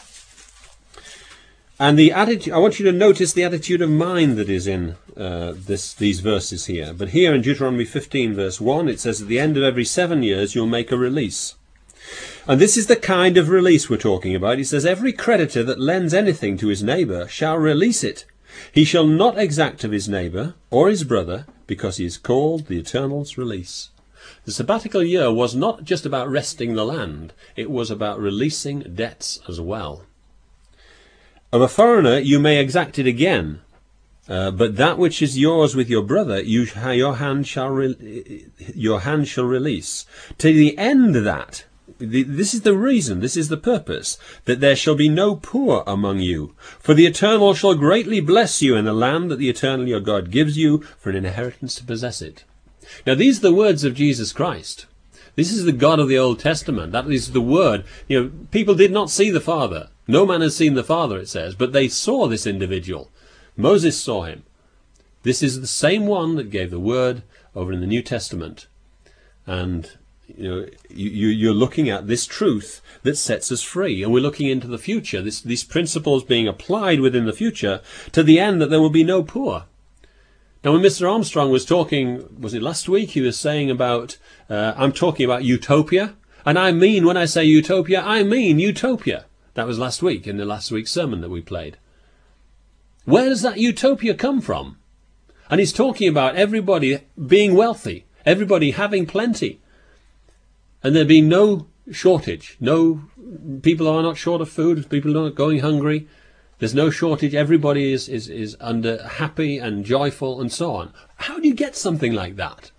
[SPEAKER 1] And the attitude, I want you to notice the attitude of mind that is in uh, this, these verses here. But here in Deuteronomy fifteen, verse one, it says, at the end of every seven years, you'll make a release. And this is the kind of release we're talking about. It says, every creditor that lends anything to his neighbour shall release it. He shall not exact of his neighbour or his brother, because he is called the Eternal's release. The sabbatical year was not just about resting the land. It was about releasing debts as well. Of a foreigner you may exact it again, uh, but that which is yours with your brother, you, your hand shall re your hand shall release. To the end that, the, this is the reason, this is the purpose, that there shall be no poor among you. For the Eternal shall greatly bless you in the land that the Eternal your God gives you for an inheritance to possess it. Now these are the words of Jesus Christ. This is the God of the Old Testament. That is the word. You know, people did not see the Father. No man has seen the Father, it says, but they saw this individual. Moses saw him. This is the same one that gave the word over in the New Testament. And you know, you, you're looking at this truth that sets us free. And we're looking into the future, this, these principles being applied within the future to the end that there will be no poor. Now, when Mister Armstrong was talking, was it last week, he was saying about, uh, I'm talking about utopia. And I mean, when I say utopia, I mean utopia. That was last week, in the last week's sermon that we played. Where does that utopia come from? And he's talking about everybody being wealthy, everybody having plenty, and there being no shortage. No, people are not short of food, people are not going hungry. There's no shortage. Everybody is, is, is under happy and joyful and so on. How do you get something like that?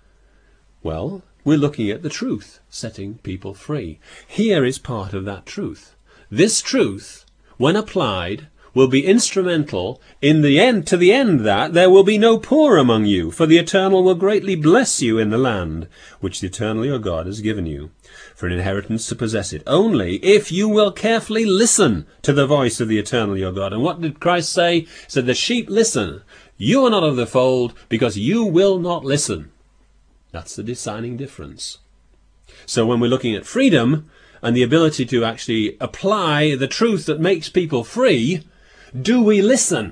[SPEAKER 1] Well, we're looking at the truth, setting people free. Here is part of that truth. This truth, when applied, will be instrumental in the end, to the end that there will be no poor among you, for the Eternal will greatly bless you in the land which the Eternal your God has given you, for an inheritance to possess it, only if you will carefully listen to the voice of the Eternal your God. And what did Christ say? He said, the sheep listen. You are not of the fold, because you will not listen. That's the deciding difference. So when we're looking at freedom, and the ability to actually apply the truth that makes people free, do we listen?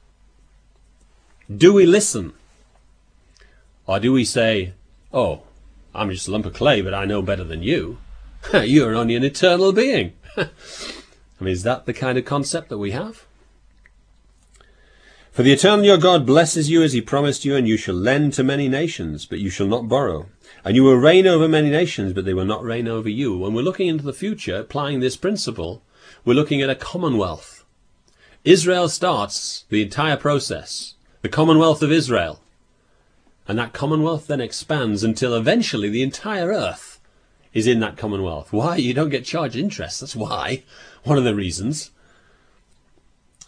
[SPEAKER 1] Do we listen? Or do we say, oh, I'm just a lump of clay, but I know better than you. You're only an eternal being. I mean, is that the kind of concept that we have? For the Eternal your God blesses you as he promised you, and you shall lend to many nations, but you shall not borrow. And you will reign over many nations, but they will not reign over you. When we're looking into the future, applying this principle, we're looking at a commonwealth. Israel starts the entire process, the Commonwealth of Israel. And that commonwealth then expands until eventually the entire earth is in that commonwealth. Why? You don't get charged interest. That's why. One of the reasons.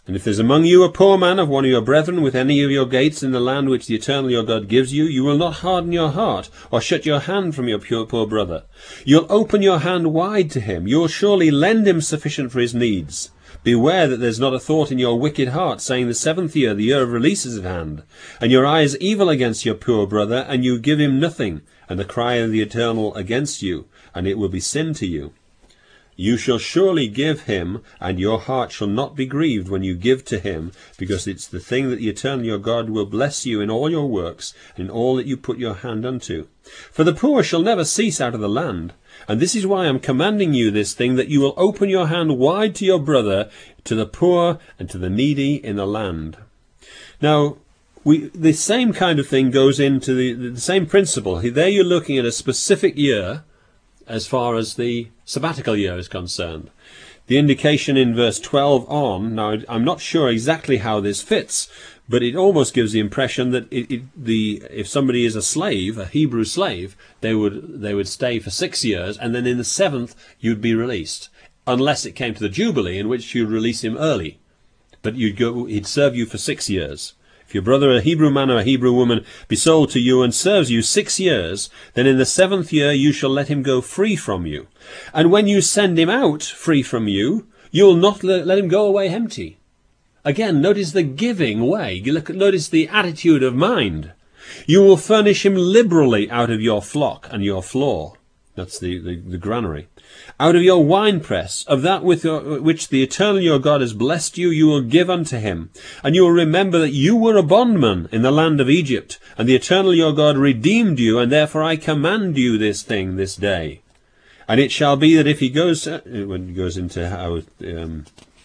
[SPEAKER 1] And if there's among you a poor man of one of your brethren with any of your gates in the land which the eternal your God gives you, you will not harden your heart, or shut your hand from your pure poor brother. You'll open your hand wide to him. You will surely lend him sufficient for his needs. Beware that there's not a thought in your wicked heart, saying, the seventh year, the year of release is at hand. And your eye is evil against your poor brother, and you give him nothing, and the cry of the eternal against you, and it will be sin to you. You shall surely give him, and your heart shall not be grieved when you give to him, because it's the thing that the eternal your God will bless you in all your works, and in all that you put your hand unto. For the poor shall never cease out of the land. And this is why I'm commanding you this thing, that you will open your hand wide to your brother, to the poor, and to the needy in the land. Now, we, the same kind of thing goes into the, the same principle. There you're looking at a specific year, as far as the sabbatical year is concerned. The indication in verse twelve on, now I'm not sure exactly how this fits, but it almost gives the impression that it, it, the if somebody is a slave, a Hebrew slave, they would they would stay for six years, and then in the seventh you'd be released, unless it came to the Jubilee, in which you'd release him early. But you'd go, he'd serve you for six years. If your brother, a Hebrew man or a Hebrew woman, be sold to you and serves you six years, then in the seventh year you shall let him go free from you. And when you send him out free from you, you will not let, let him go away empty. Again, notice the giving way. You look, notice the attitude of mind. You will furnish him liberally out of your flock and your floor. That's the, the, the granary. Out of your winepress, of that with your, which the eternal your God has blessed you, you will give unto him. And you will remember that you were a bondman in the land of Egypt, and the eternal your God redeemed you, and therefore I command you this thing this day. And it shall be that if he goes, uh, when he goes into how, um,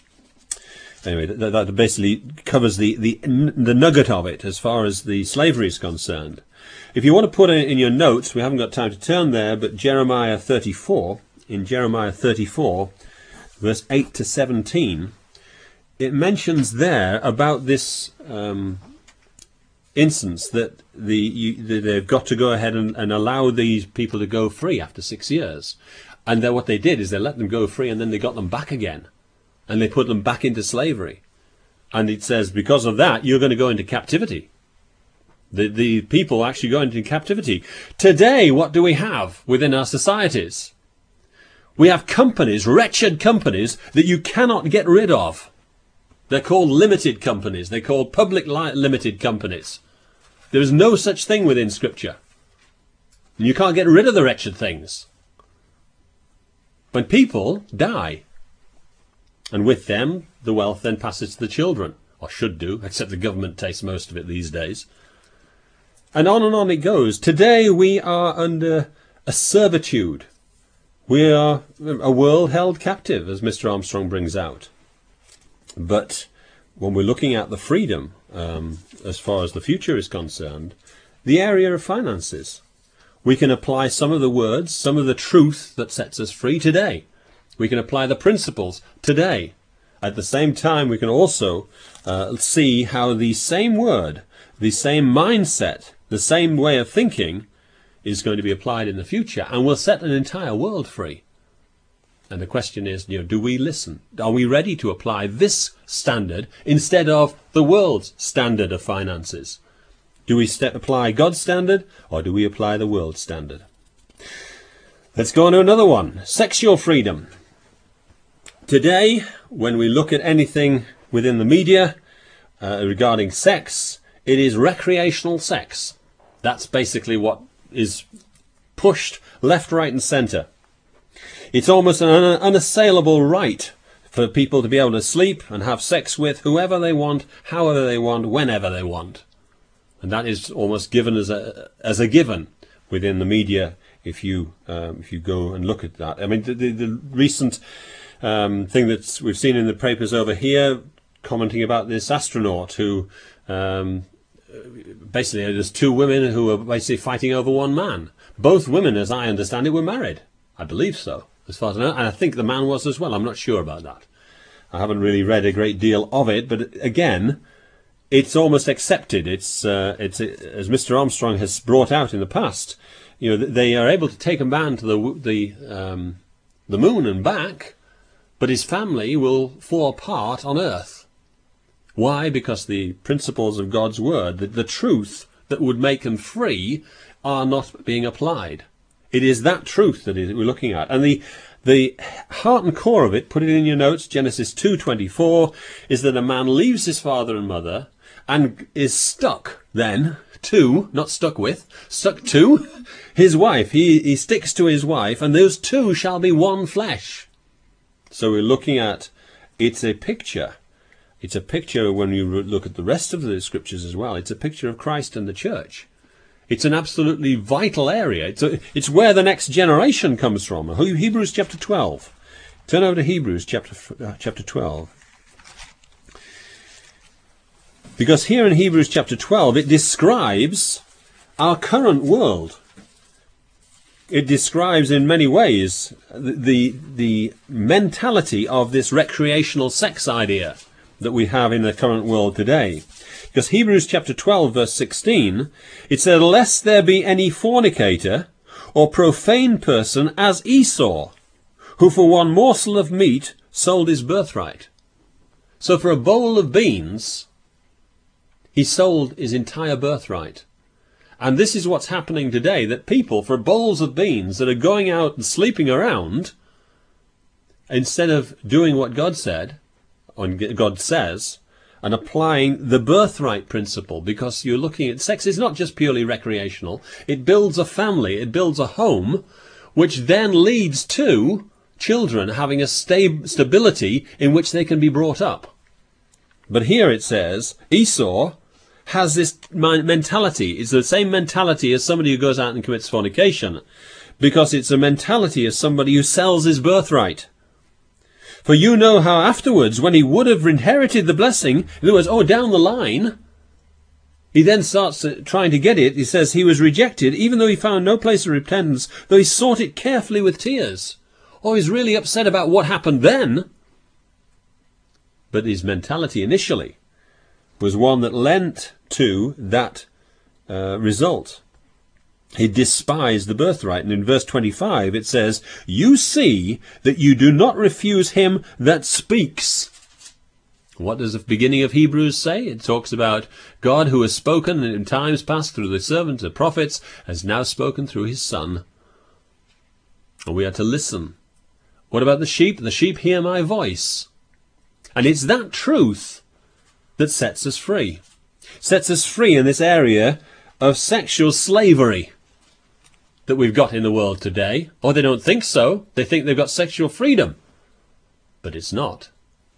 [SPEAKER 1] anyway, that, that basically covers the, the, the nugget of it as far as the slavery is concerned. If you want to put it in your notes, we haven't got time to turn there, but Jeremiah thirty-four, in Jeremiah thirty-four, verse eight to seventeen, it mentions there about this um, instance that the you, they've got to go ahead and, and allow these people to go free after six years. And then what they did is they let them go free, and then they got them back again. And they put them back into slavery. And it says, because of that, you're going to go into captivity. The, the people actually go into captivity. Today, what do we have within our societies? We have companies, wretched companies, that you cannot get rid of. They're called limited companies. They're called public li- limited companies. There is no such thing within Scripture. And you can't get rid of the wretched things. When people die, and with them, the wealth then passes to the children, or should do, except the government takes most of it these days. And on and on it goes. Today we are under a servitude. We are a world held captive, as Mister Armstrong brings out. But when we're looking at the freedom, um, as far as the future is concerned, the area of finances, we can apply some of the words, some of the truth that sets us free today. We can apply the principles today. At the same time, we can also uh, see how the same word, the same mindset, the same way of thinking is going to be applied in the future, and will set an entire world free. And the question is, you know, do we listen? Are we ready to apply this standard instead of the world's standard of finances? Do we st- apply God's standard, or do we apply the world's standard? Let's go on to another one. Sexual freedom. Today, when we look at anything within the media uh, regarding sex, it is recreational sex. That's basically what is pushed left, right and centre. It's almost an un- unassailable right for people to be able to sleep and have sex with whoever they want, however they want, whenever they want. And that is almost given as a as a given within the media if you um, if you go and look at that. I mean, the, the, the recent um, thing that we've seen in the papers over here, commenting about this astronaut who um, basically there's two women who are basically fighting over one man. Both women, as I understand it, were married. I believe so, as far as I know, and I think the man was as well. I'm not sure about that. I haven't really read a great deal of it, but again, it's almost accepted. It's uh, it's as Mister Armstrong has brought out in the past. You know, they are able to take a man to the the um, the moon and back, but his family will fall apart on Earth. Why? Because the principles of God's word, the, the truth that would make them free, are not being applied. It is that truth that we're looking at. And the the heart and core of it, put it in your notes, Genesis two twenty-four, is that a man leaves his father and mother and is stuck then to, not stuck with, stuck to his wife. He, he sticks to his wife, and those two shall be one flesh. So we're looking at, it's a picture. It's a picture, when you look at the rest of the scriptures as well, it's a picture of Christ and the church. It's an absolutely vital area. It's, a, it's where the next generation comes from. Hebrews chapter twelve. Turn over to Hebrews chapter, uh, chapter twelve. Because here in Hebrews chapter twelve, it describes our current world. It describes in many ways the, the, the mentality of this recreational sex idea that we have in the current world today. Because Hebrews chapter twelve verse sixteen, it said, "Lest there be any fornicator or profane person as Esau, who for one morsel of meat sold his birthright." So for a bowl of beans, he sold his entire birthright. And this is what's happening today, that people, for bowls of beans that are going out and sleeping around, instead of doing what God said, or God says, and applying the birthright principle, because you're looking at sex is not just purely recreational. It builds a family, it builds a home, which then leads to children having a sta- stability in which they can be brought up. But here it says, Esau has this mentality. It's the same mentality as somebody who goes out and commits fornication, because it's a mentality as somebody who sells his birthright. For you know how afterwards, when he would have inherited the blessing, in other words, oh, down the line, he then starts trying to get it. He says he was rejected, even though he found no place of repentance, though he sought it carefully with tears. Oh, he's really upset about what happened then. But his mentality initially was one that lent to that uh, result. He despised the birthright. And in verse twenty-five it says, "You see that you do not refuse him that speaks." What does the beginning of Hebrews say? It talks about God who has spoken in times past through the servants and prophets, has now spoken through his Son. And we are to listen. What about the sheep? The sheep hear my voice. And it's that truth that sets us free. Sets us free in this area of sexual slavery that we've got in the world today. Or they don't think so. They think they've got sexual freedom. But it's not.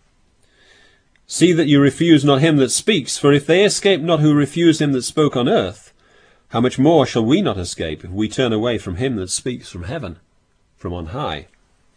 [SPEAKER 1] "See that you refuse not him that speaks, for if they escape not who refuse him that spoke on earth, how much more shall we not escape if we turn away from him that speaks from heaven, from on high?"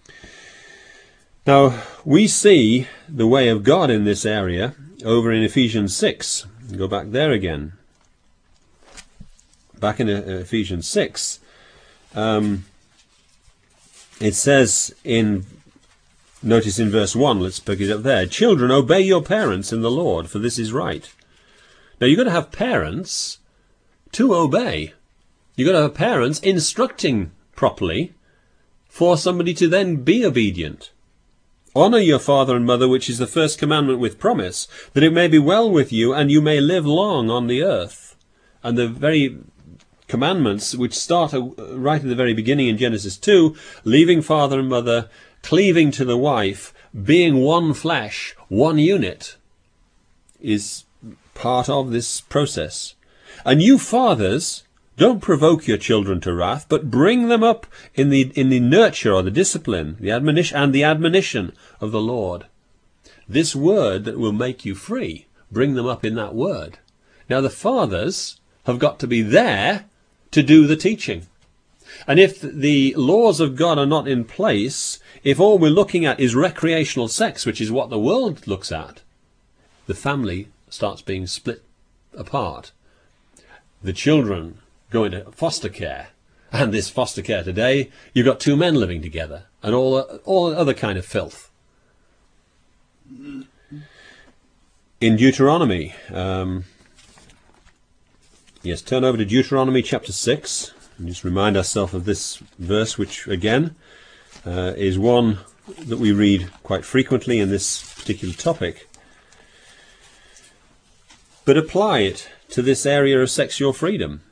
[SPEAKER 1] Now, we see the way of God in this area over in Ephesians six. Go back there again. Back in Ephesians six, um, it says in, notice in verse one, let's pick it up there, "Children, obey your parents in the Lord, for this is right." Now, you've got to have parents to obey. You've got to have parents instructing properly for somebody to then be obedient. "Honour your father and mother, which is the first commandment with promise, that it may be well with you, and you may live long on the earth." And the very commandments which start right at the very beginning in Genesis two, leaving father and mother, cleaving to the wife, being one flesh, one unit, is part of this process. "And you fathers, don't provoke your children to wrath, but bring them up in the in the nurture or the discipline, the admonition and the admonition of the Lord." This word that will make you free, bring them up in that word. Now the fathers have got to be there to do the teaching. And if the laws of God are not in place, if all we're looking at is recreational sex, which is what the world looks at, the family starts being split apart. The children go into foster care, and this foster care today, you've got two men living together, and all all other kind of filth. In Deuteronomy, um, yes, turn over to Deuteronomy chapter six, and just remind ourselves of this verse, which again uh, is one that we read quite frequently in this particular topic. But apply it to this area of sexual freedom.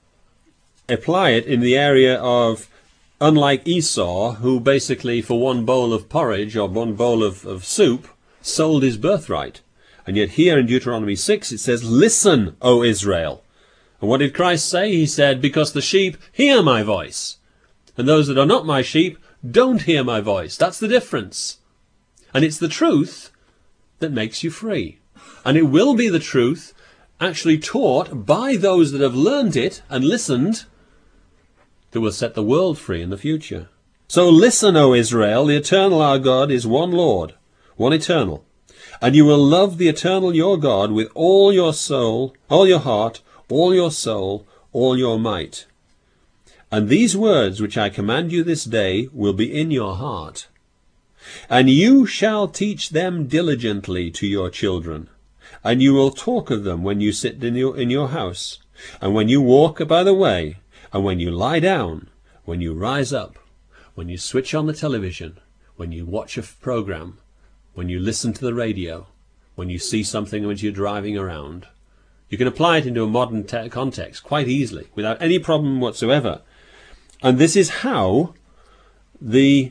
[SPEAKER 1] Apply it in the area of, unlike Esau, who basically for one bowl of porridge or one bowl of, of soup sold his birthright. And yet here in Deuteronomy six it says, listen, O Israel. And what did Christ say? He said, because the sheep hear my voice, and those that are not my sheep don't hear my voice. That's the difference. And it's the truth that makes you free. And it will be the truth actually taught by those that have learned it and listened that will set the world free in the future. So listen, O Israel, the eternal our God is one Lord, one eternal. And you will love the eternal your God with all your soul, all your heart, all your soul, all your might. And these words which I command you this day will be in your heart. And you shall teach them diligently to your children. And you will talk of them when you sit in your, in your house, and when you walk by the way, and when you lie down, when you rise up, when you switch on the television, when you watch a program, when you listen to the radio, when you see something when you're driving around. You can apply it into a modern te- context quite easily, without any problem whatsoever. And this is how the,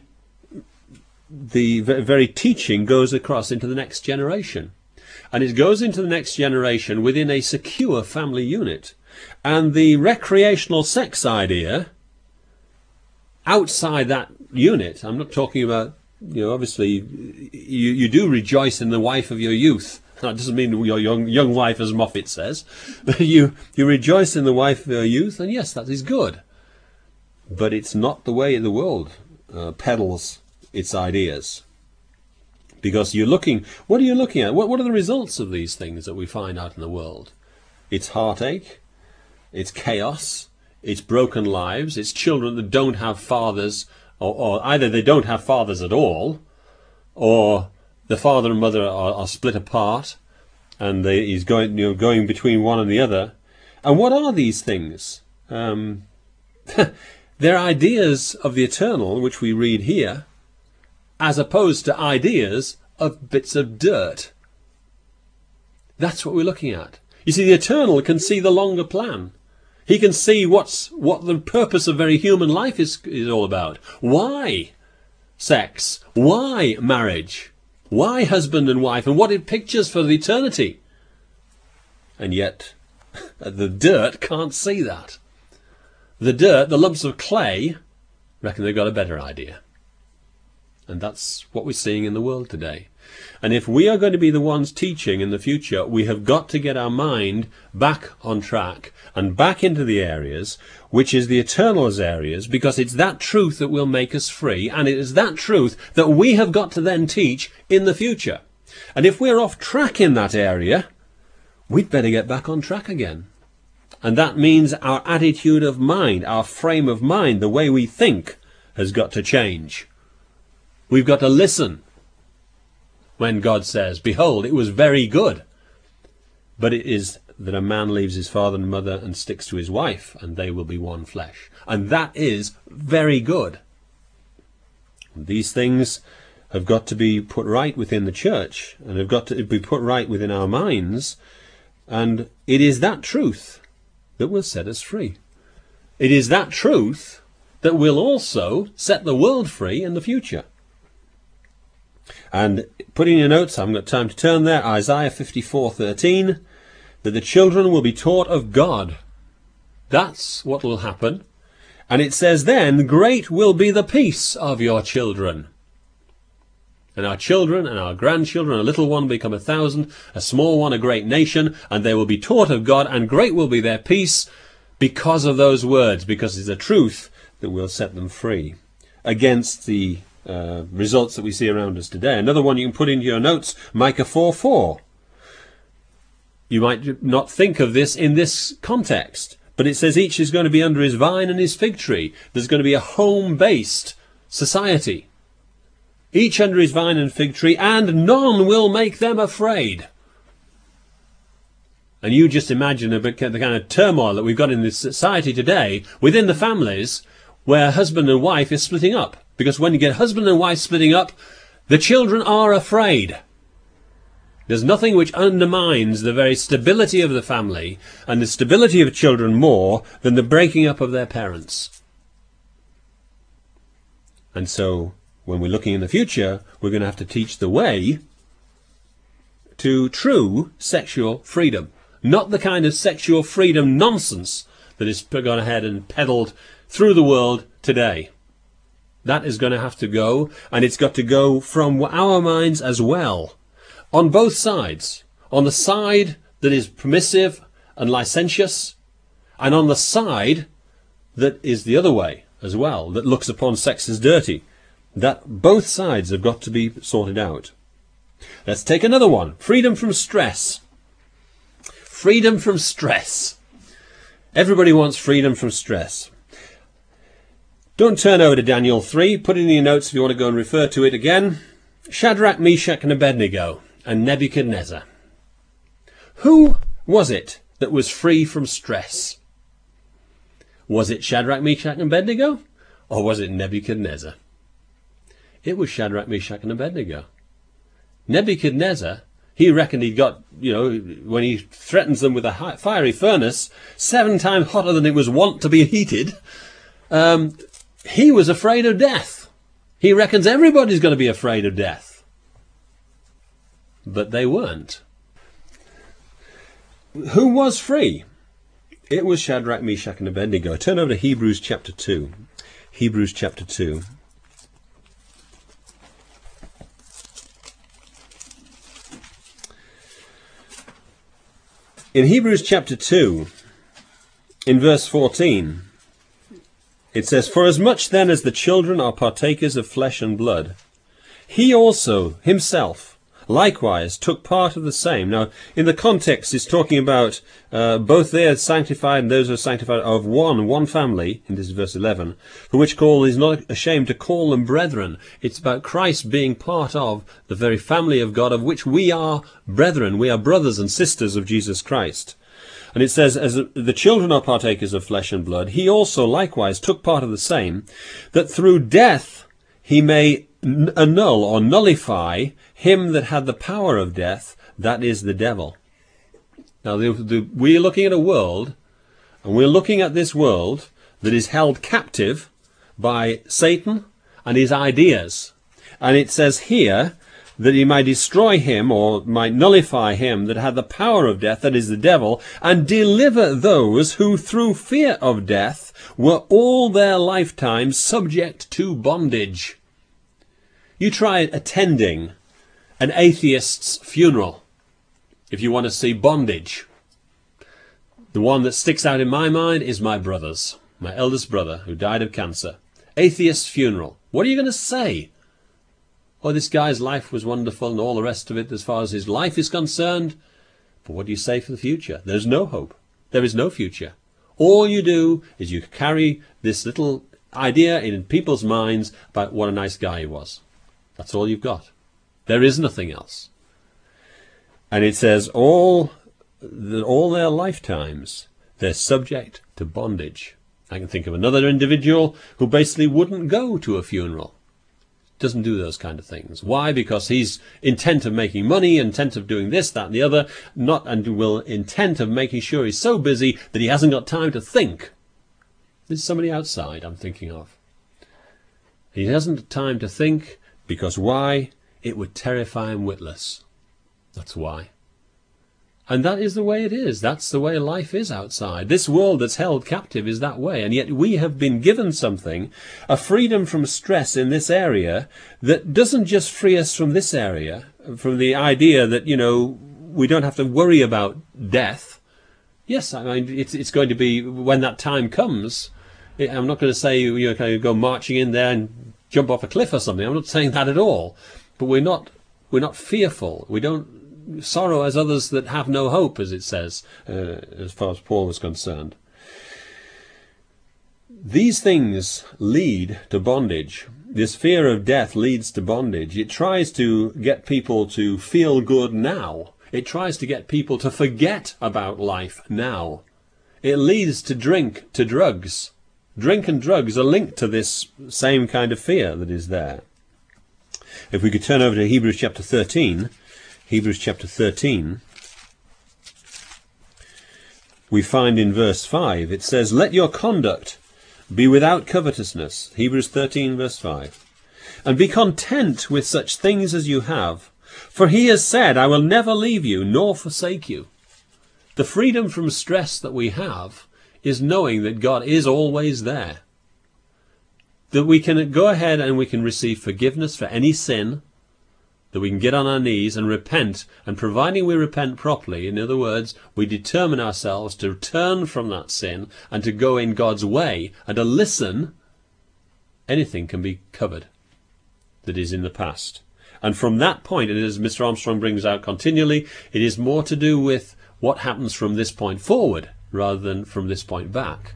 [SPEAKER 1] the very teaching goes across into the next generation. And it goes into the next generation within a secure family unit. And the recreational sex idea outside that unit, I'm not talking about, you know, obviously you, you do rejoice in the wife of your youth. That doesn't mean your young, young wife, as Moffat says. But you, you rejoice in the wife of your youth, and yes, that is good. But it's not the way the world uh, peddles its ideas. Because you're looking, what are you looking at? What, what are the results of these things that we find out in the world? It's heartache, it's chaos, it's broken lives, it's children that don't have fathers, or, or either they don't have fathers at all, or the father and mother are, are split apart, and they, he's going, you know, going between one and the other. And what are these things? Um, they're ideas of the eternal, which we read here, as opposed to ideas of bits of dirt. That's what we're looking at. You see, the eternal can see the longer plan. He can see what's what the purpose of very human life is, is all about. Why sex? Why marriage? Why husband and wife? And what it pictures for the eternity. And yet, the dirt can't see that. The dirt, the lumps of clay, reckon they've got a better idea. And that's what we're seeing in the world today. And if we are going to be the ones teaching in the future, we have got to get our mind back on track and back into the areas, which is the eternal's areas, because it's that truth that will make us free, and it is that truth that we have got to then teach in the future. And if we're off track in that area, we'd better get back on track again. And that means our attitude of mind, our frame of mind, the way we think, has got to change. We've got to listen when God says, behold, it was very good. But it is that a man leaves his father and mother and sticks to his wife, and they will be one flesh. And that is very good. These things have got to be put right within the church, and have got to be put right within our minds. And it is that truth that will set us free. It is that truth that will also set the world free in the future. And put in your notes, I haven't got time to turn there, Isaiah fifty-four thirteen, that the children will be taught of God. That's what will happen. And it says then, great will be the peace of your children. And our children and our grandchildren, a little one become a thousand, a small one a great nation, and they will be taught of God, and great will be their peace because of those words, because it's a truth that will set them free against the uh, results that we see around us today. Another one you can put into your notes, Micah four four. You might not think of this in this context, but it says each is going to be under his vine and his fig tree. There's going to be a home-based society. Each under his vine and fig tree, and none will make them afraid. And you just imagine the kind of turmoil that we've got in this society today, within the families, where husband and wife is splitting up. Because when you get husband and wife splitting up, the children are afraid. There's nothing which undermines the very stability of the family and the stability of children more than the breaking up of their parents. And so, when we're looking in the future, we're going to have to teach the way to true sexual freedom. Not the kind of sexual freedom nonsense that is gone ahead and peddled through the world today. That is going to have to go, and it's got to go from our minds as well. On both sides. On the side that is permissive and licentious, and on the side that is the other way as well, that looks upon sex as dirty. That both sides have got to be sorted out. Let's take another one. Freedom from stress. Freedom from stress. Everybody wants freedom from stress. Don't turn over to Daniel three. Put it in your notes if you want to go and refer to it again. Shadrach, Meshach and Abednego and Nebuchadnezzar. Who was it that was free from stress? Was it Shadrach, Meshach and Abednego? Or was it Nebuchadnezzar? It was Shadrach, Meshach and Abednego. Nebuchadnezzar, he reckoned he'd got, you know, when he threatens them with a fiery furnace, seven times hotter than it was wont to be heated, um, he was afraid of death. He reckons everybody's going to be afraid of death. But they weren't. Who was free? It was Shadrach, Meshach and Abednego. Turn over to Hebrews chapter two. Hebrews chapter two. In Hebrews chapter two, in verse fourteen, it says, "For as much then as the children are partakers of flesh and blood, he also himself likewise took part of the same." Now, in the context, it's talking about uh, both they are sanctified and those who are sanctified of one, one family, in this verse eleven, for which call he's not ashamed to call them brethren. It's about Christ being part of the very family of God, of which we are brethren. We are brothers and sisters of Jesus Christ. And it says, as the children are partakers of flesh and blood, he also likewise took part of the same, that through death he may annul or nullify him that had the power of death, that is the devil. Now, the, the, we're looking at a world, and we're looking at this world that is held captive by Satan and his ideas. And it says here that he might destroy him, or might nullify him that had the power of death, that is the devil, and deliver those who through fear of death were all their lifetime subject to bondage. You try attending an atheist's funeral if you want to see bondage. The one that sticks out in my mind is my brother's, my eldest brother who died of cancer. Atheist's funeral. What are you going to say? Oh, this guy's life was wonderful and all the rest of it as far as his life is concerned. But what do you say for the future? There's no hope. There is no future. All you do is you carry this little idea in people's minds about what a nice guy he was. That's all you've got. There is nothing else. And it says all, the, all their lifetimes, they're subject to bondage. I can think of another individual who basically wouldn't go to a funeral. Doesn't do those kind of things. Why? Because he's intent of making money, intent of doing this, that and the other, not and will intent of making sure he's so busy that he hasn't got time to think. There's somebody outside I'm thinking of. He hasn't got time to think. Because why? It would terrify him witless. That's why. And that is the way it is. That's the way life is outside. This world that's held captive is that way. And yet we have been given something, a freedom from stress in this area, that doesn't just free us from this area, from the idea that, you know, we don't have to worry about death. Yes, I mean, it's, it's going to be, when that time comes, I'm not going to say, you know, kind of go marching in there and jump off a cliff or something. I'm not saying that at all. But we're not we're not fearful. We don't sorrow as others that have no hope, as it says, uh, as far as Paul was concerned. These things lead to bondage. This fear of death leads to bondage. It tries to get people to feel good now. It tries to get people to forget about life now. It leads to drink, to drugs. Drink and drugs are linked to this same kind of fear that is there. If we could turn over to Hebrews chapter thirteen, Hebrews chapter thirteen, we find in verse five, it says, "Let your conduct be without covetousness." Hebrews thirteen, verse five. "And be content with such things as you have. For he has said, I will never leave you nor forsake you." The freedom from stress that we have is knowing that God is always there. That we can go ahead and we can receive forgiveness for any sin, that we can get on our knees and repent, and providing we repent properly, in other words, we determine ourselves to turn from that sin and to go in God's way and to listen, anything can be covered that is in the past. And from that point, and as Mister Armstrong brings out continually, it is more to do with what happens from this point forward rather than from this point back.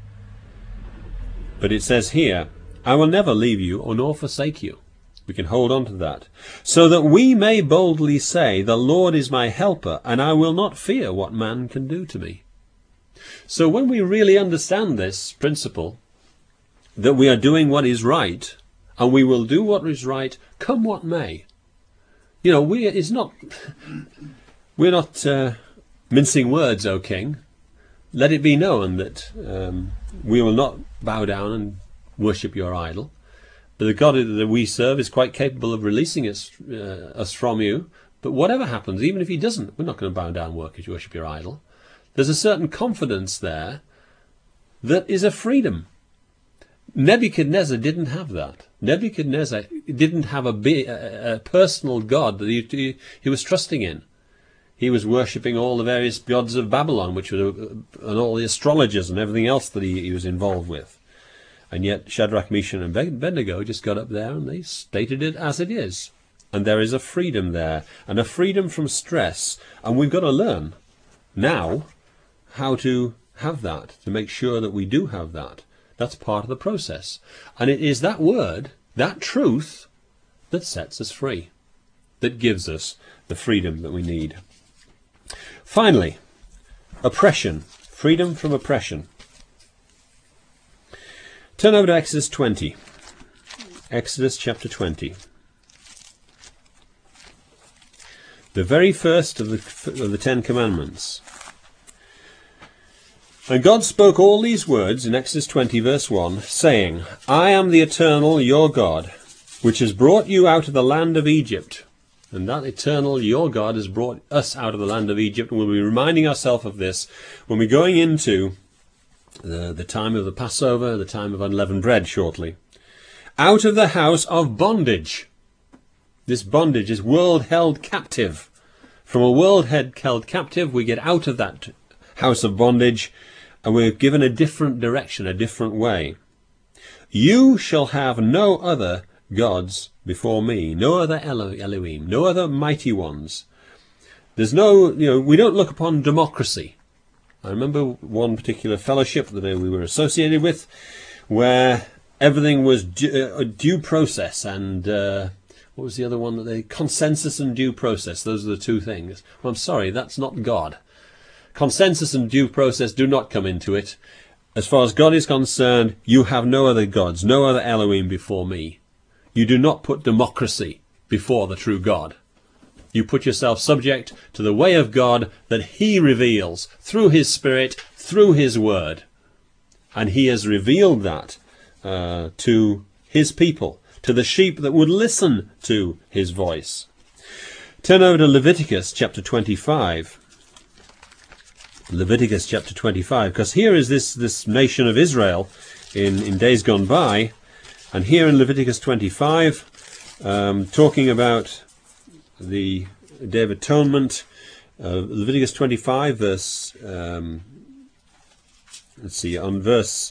[SPEAKER 1] But it says here, "I will never leave you or nor forsake you." We can hold on to that. "So that we may boldly say, the Lord is my helper, and I will not fear what man can do to me." So when we really understand this principle, that we are doing what is right, and we will do what is right, come what may. You know, we it's not we're not uh, mincing words, O King. Let it be known that um, we will not bow down and worship your idol. But the God that we serve is quite capable of releasing us, uh, us from you. But whatever happens, even if he doesn't, we're not going to bow down and work, worship your idol. There's a certain confidence there that is a freedom. Nebuchadnezzar didn't have that. Nebuchadnezzar didn't have a, a, a personal God that he, he, he was trusting in. He was worshipping all the various gods of Babylon, which were, and all the astrologers and everything else that he, he was involved with. And yet Shadrach, Meshach and Abednego just got up there and they stated it as it is. And there is a freedom there, and a freedom from stress. And we've got to learn now how to have that, to make sure that we do have that. That's part of the process. And it is that word, that truth, that sets us free, that gives us the freedom that we need. Finally, oppression, freedom from oppression. Turn over to Exodus twenty. Exodus chapter twenty. The very first of the, of the Ten Commandments. "And God spoke all these words," in Exodus twenty, verse one, "saying, I am the eternal, your God, which has brought you out of the land of Egypt." And that eternal, your God, has brought us out of the land of Egypt. And we'll be reminding ourselves of this when we're going into the, the time of the Passover, the time of unleavened bread shortly. "Out of the house of bondage." This bondage is world held captive. From a world held captive, we get out of that house of bondage, and we're given a different direction, a different way. "You shall have no other gods before me," no other Elo- Elohim, no other mighty ones. There's no, you know, we don't look upon democracy. I remember one particular fellowship that we were associated with, where everything was due, uh, due process and uh, what was the other one that they consensus and due process. Those are the two things. Well, I'm sorry, that's not God. Consensus and due process do not come into it. As far as God is concerned, you have no other gods, no other Elohim before me. You do not put democracy before the true God. You put yourself subject to the way of God that he reveals through his Spirit, through his word. And he has revealed that uh, to his people, to the sheep that would listen to his voice. Turn over to Leviticus chapter twenty-five. Leviticus chapter twenty-five, because here is this, this nation of Israel in, in days gone by. And here in Leviticus twenty-five, um, talking about the Day of Atonement, uh, Leviticus twenty-five, verse, um, let's see, on verse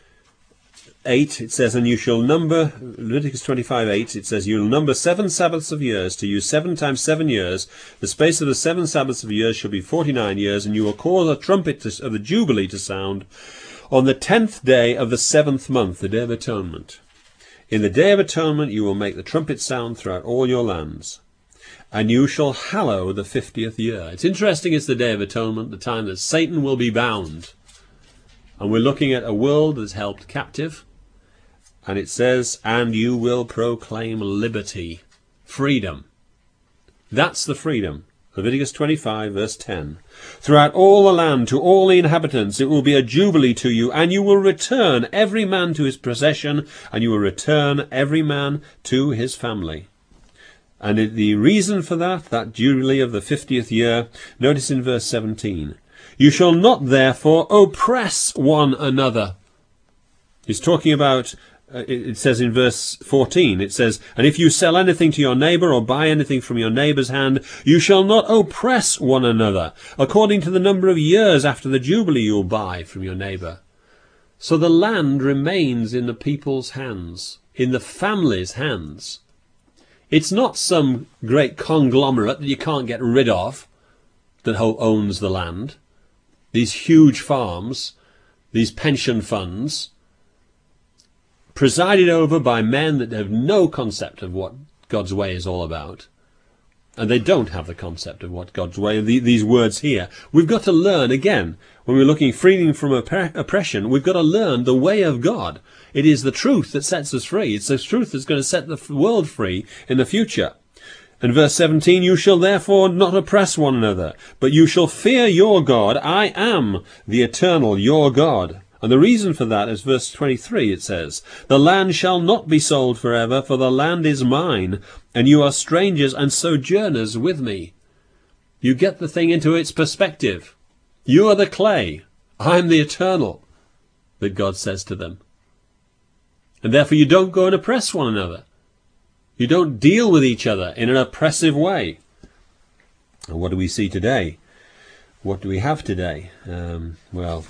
[SPEAKER 1] eight, it says, "And you shall number," Leviticus twenty-five, eight, it says, "You'll number seven Sabbaths of years, to use seven times seven years. The space of the seven Sabbaths of years shall be forty-nine years, and you will cause a trumpet to, of the Jubilee to sound on the tenth day of the seventh month," the Day of Atonement. "In the Day of Atonement you will make the trumpet sound throughout all your lands. And you shall hallow the fiftieth year." It's interesting, it's the Day of Atonement, the time that Satan will be bound. And we're looking at a world that's held captive. And it says, "And you will proclaim liberty," freedom. That's the freedom. Leviticus twenty-five, verse ten. Throughout all the land, to all the inhabitants, it will be a jubilee to you, and you will return every man to his possession, and you will return every man to his family. And it, the reason for that, that jubilee of the fiftieth year, notice in verse seventeen. You shall not therefore oppress one another. He's talking about, uh, it, it says in verse fourteen, it says, and if you sell anything to your neighbour or buy anything from your neighbour's hand, you shall not oppress one another. According to the number of years after the jubilee you'll buy from your neighbour. So the land remains in the people's hands, in the family's hands. It's not some great conglomerate that you can't get rid of that owns the land. These huge farms, these pension funds, presided over by men that have no concept of what God's way is all about. And they don't have the concept of what God's way, these words here. We've got to learn, again, when we're looking freedom from oppression, we've got to learn the way of God. It is the truth that sets us free. It's the truth that's going to set the world free in the future. And verse seventeen, you shall therefore not oppress one another, but you shall fear your God. I am the eternal, your God. And the reason for that is verse twenty-three, it says, the land shall not be sold forever, for the land is mine, and you are strangers and sojourners with me. You get the thing into its perspective. You are the clay. I'm the eternal, that God says to them. And therefore you don't go and oppress one another. You don't deal with each other in an oppressive way. And what do we see today? What do we have today? Um, well,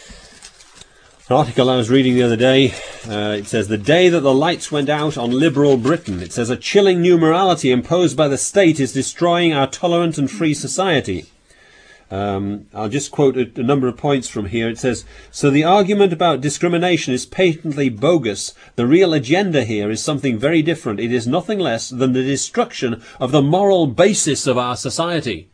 [SPEAKER 1] an article I was reading the other day, uh, it says, the day that the lights went out on liberal Britain. It says, a chilling new morality imposed by the state is destroying our tolerant and free society. Um, I'll just quote a, a number of points from here. It says, so the argument about discrimination is patently bogus. The real agenda here is something very different. It is nothing less than the destruction of the moral basis of our society.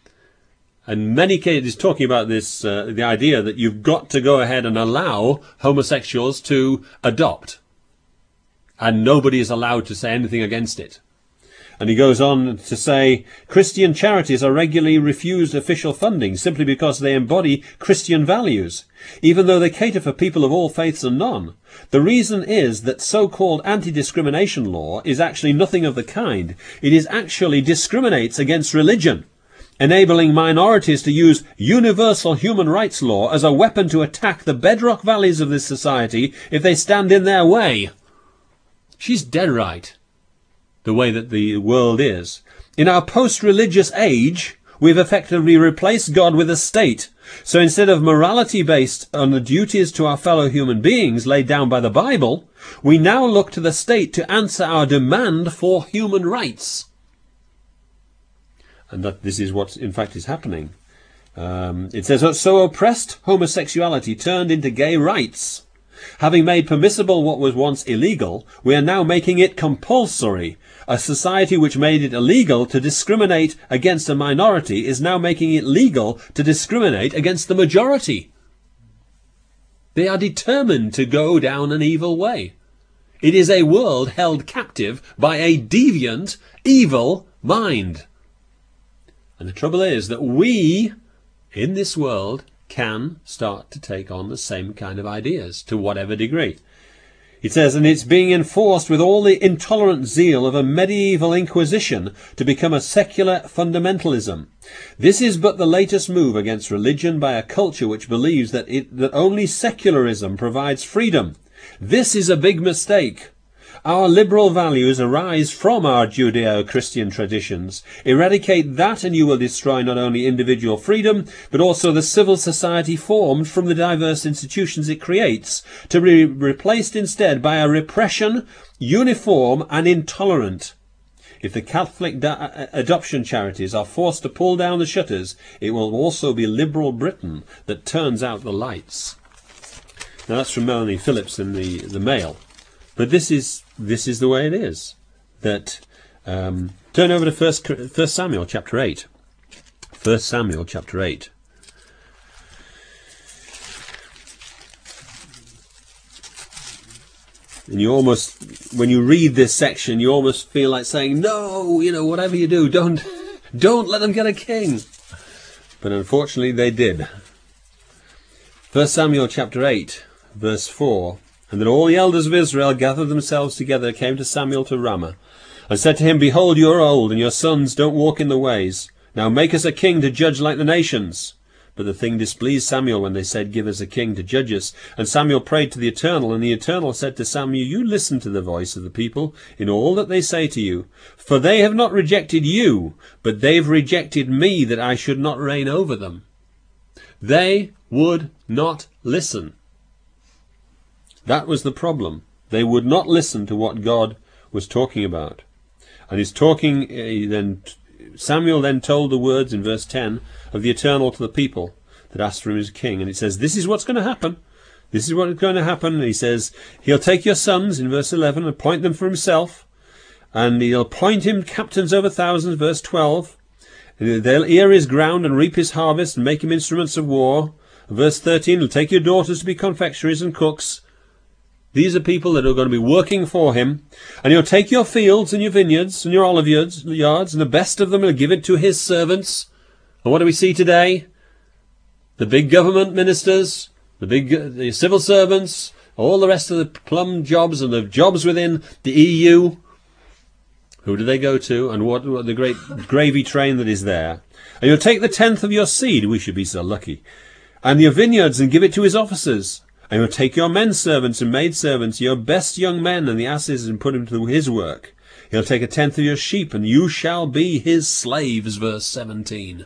[SPEAKER 1] And many cases talking about this, uh, the idea that you've got to go ahead and allow homosexuals to adopt. And nobody is allowed to say anything against it. And he goes on to say, Christian charities are regularly refused official funding simply because they embody Christian values, even though they cater for people of all faiths and none. The reason is that so-called anti-discrimination law is actually nothing of the kind. It is actually discriminates against religion, enabling minorities to use universal human rights law as a weapon to attack the bedrock values of this society if they stand in their way. She's dead right. The way that the world is. In our post-religious age, we've effectively replaced God with a state. So instead of morality based on the duties to our fellow human beings laid down by the Bible, we now look to the state to answer our demand for human rights. And that this is what, in fact, is happening. Um, it says, so oppressed homosexuality turned into gay rights. Having made permissible what was once illegal, we are now making it compulsory. A society which made it illegal to discriminate against a minority is now making it legal to discriminate against the majority. They are determined to go down an evil way. It is a world held captive by a deviant, evil mind. And the trouble is that we, in this world, can start to take on the same kind of ideas, to whatever degree. It says, and it's being enforced with all the intolerant zeal of a medieval inquisition to become a secular fundamentalism. This is but the latest move against religion by a culture which believes that it, that only secularism provides freedom. This is a big mistake. Our liberal values arise from our Judeo-Christian traditions. Eradicate that and you will destroy not only individual freedom, but also the civil society formed from the diverse institutions it creates, to be replaced instead by a repression, uniform and intolerant. If the Catholic adoption charities are forced to pull down the shutters, it will also be liberal Britain that turns out the lights. Now that's from Melanie Phillips in the, the Mail. But this is this is the way it is. That um, turn over to First First Samuel chapter eight. First Samuel chapter eight. And you almost, when you read this section, you almost feel like saying, "No, you know, whatever you do, don't Don't let them get a king. But unfortunately they did. First Samuel chapter eight, verse four. And then all the elders of Israel gathered themselves together, came to Samuel to Ramah, and said to him, Behold, you are old, and your sons don't walk in the ways. Now make us a king to judge like the nations. But the thing displeased Samuel when they said, Give us a king to judge us. And Samuel prayed to the Eternal, and the Eternal said to Samuel, You listen to the voice of the people in all that they say to you. For they have not rejected you, but they've rejected me, that I should not reign over them. They would not listen. That was the problem. They would not listen to what God was talking about. And he's talking, he then Samuel then told the words in verse ten of the Eternal to the people that asked for him as king. And it says, this is what's going to happen. This is what's going to happen. And he says, he'll take your sons, in verse eleven, and appoint them for himself. And he'll appoint him captains over thousands, verse twelve. And they'll ear his ground and reap his harvest and make him instruments of war. Verse thirteen, he'll take your daughters to be confectionaries and cooks. These are people that are going to be working for him. And he'll take your fields and your vineyards and your olive yards, and the best of them he'll give it to his servants. And what do we see today? The big government ministers, the big the civil servants, all the rest of the plum jobs and the jobs within the E U. Who do they go to? And what, what the great gravy train that is there? And you'll take the tenth of your seed. We should be so lucky. And your vineyards, and give it to his officers. And he'll take your men servants and maid servants, your best young men and the asses, and put them to his work. He'll take a tenth of your sheep, and you shall be his slaves, verse seventeen.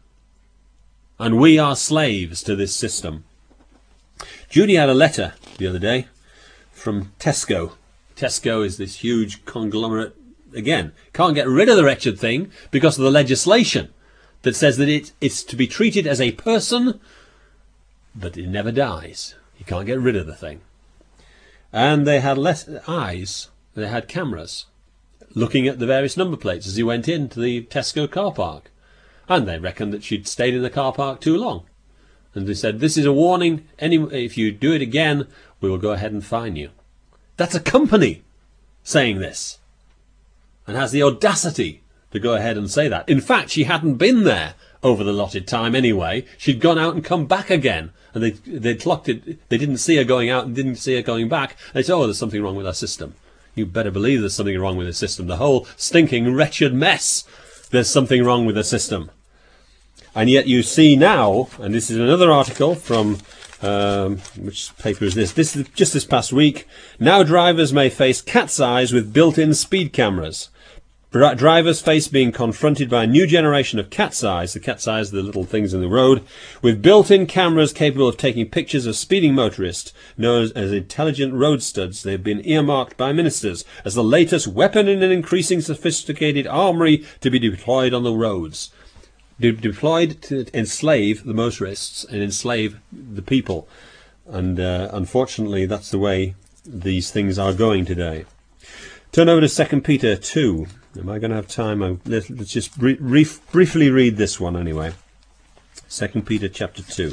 [SPEAKER 1] And we are slaves to this system. Judy had a letter the other day from Tesco. Tesco is this huge conglomerate. Again, can't get rid of the wretched thing because of the legislation that says that it, it's to be treated as a person, but it never dies. You can't get rid of the thing. And they had less eyes. They had cameras looking at the various number plates as he went into the Tesco car park. And they reckoned that she'd stayed in the car park too long. And they said, this is a warning. Any, if you do it again, we will go ahead and fine you. That's a company saying this. And has the audacity to go ahead and say that. In fact, she hadn't been there over the allotted time anyway. She'd gone out and come back again. And they they clocked it. They didn't see her going out and didn't see her going back. And they said, oh, there's something wrong with our system. You better believe there's something wrong with the system. The whole stinking, wretched mess. There's something wrong with the system. And yet you see now, and this is another article from, um, which paper is this? This is just this past week. Now drivers may face cat's eyes with built-in speed cameras. Drivers face being confronted by a new generation of cat's eyes, the cat's eyes are the little things in the road, with built-in cameras capable of taking pictures of speeding motorists, known as intelligent road studs. They've been earmarked by ministers as the latest weapon in an increasing sophisticated armoury to be deployed on the roads. De- deployed to enslave the motorists and enslave the people. And uh, unfortunately, that's the way these things are going today. Turn over to Second Peter two. Am I going to have time? I, let's, let's just brief, briefly read this one anyway. Second Peter chapter two.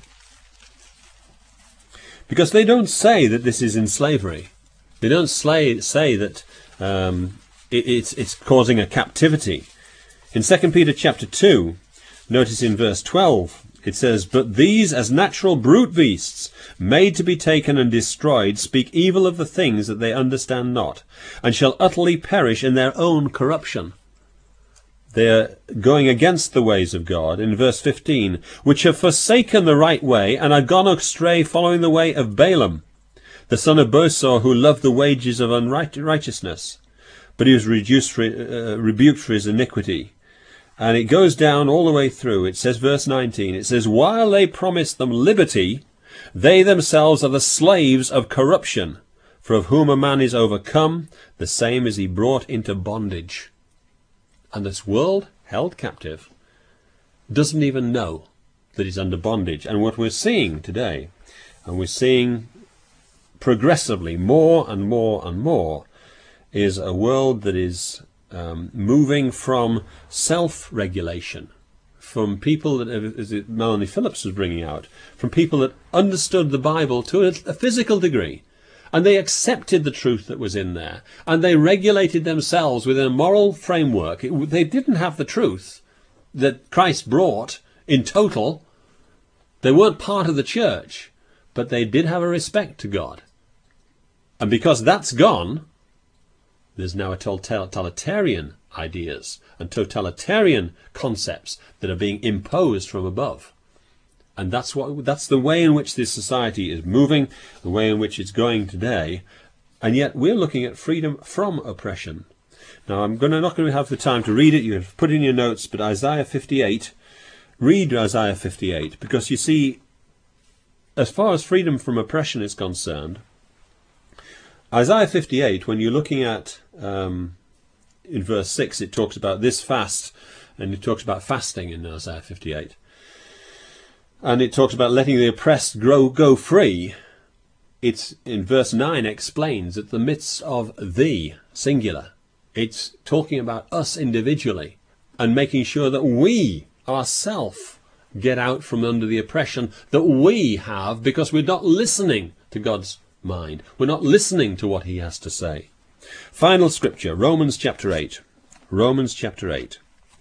[SPEAKER 1] Because they don't say that this is in slavery. They don't slay, say that um, it, it's, it's causing a captivity. In Second Peter chapter two, notice in verse twelve, it says, But these, as natural brute beasts, made to be taken and destroyed, speak evil of the things that they understand not, and shall utterly perish in their own corruption. They are going against the ways of God. In verse fifteen, which have forsaken the right way, and are gone astray, following the way of Balaam, the son of Bosor, who loved the wages of unrighteousness, but he was reduced for, uh, rebuked for his iniquity. And it goes down all the way through. It says, verse nineteen, it says, While they promise them liberty, they themselves are the slaves of corruption. For of whom a man is overcome, the same is he brought into bondage. And this world, held captive, doesn't even know that it's under bondage. And what we're seeing today, and we're seeing progressively more and more and more, is a world that is Um, moving from self-regulation, from people that, as Melanie Phillips was bringing out, from people that understood the Bible to a, a physical degree, and they accepted the truth that was in there, and they regulated themselves within a moral framework. It, they didn't have the truth that Christ brought in total. They weren't part of the church, but they did have a respect to God. And because that's gone, there's now a totalitarian ideas and totalitarian concepts that are being imposed from above. And that's what that's the way in which this society is moving, the way in which it's going today. And yet we're looking at freedom from oppression. Now I'm gonna, not going to have the time to read it. You've put in your notes, but Isaiah fifty-eight, read Isaiah fifty-eight, because you see, as far as freedom from oppression is concerned, Isaiah fifty-eight, when you're looking at, um, in verse six, it talks about this fast, and it talks about fasting in Isaiah fifty-eight. And it talks about letting the oppressed grow, go free. It's, in verse nine, explains that the midst of thee, singular, it's talking about us individually, and making sure that we, ourselves, get out from under the oppression that we have, because we're not listening to God's mind. We're not listening to what he has to say. Final scripture, Romans chapter eight. Romans chapter eight.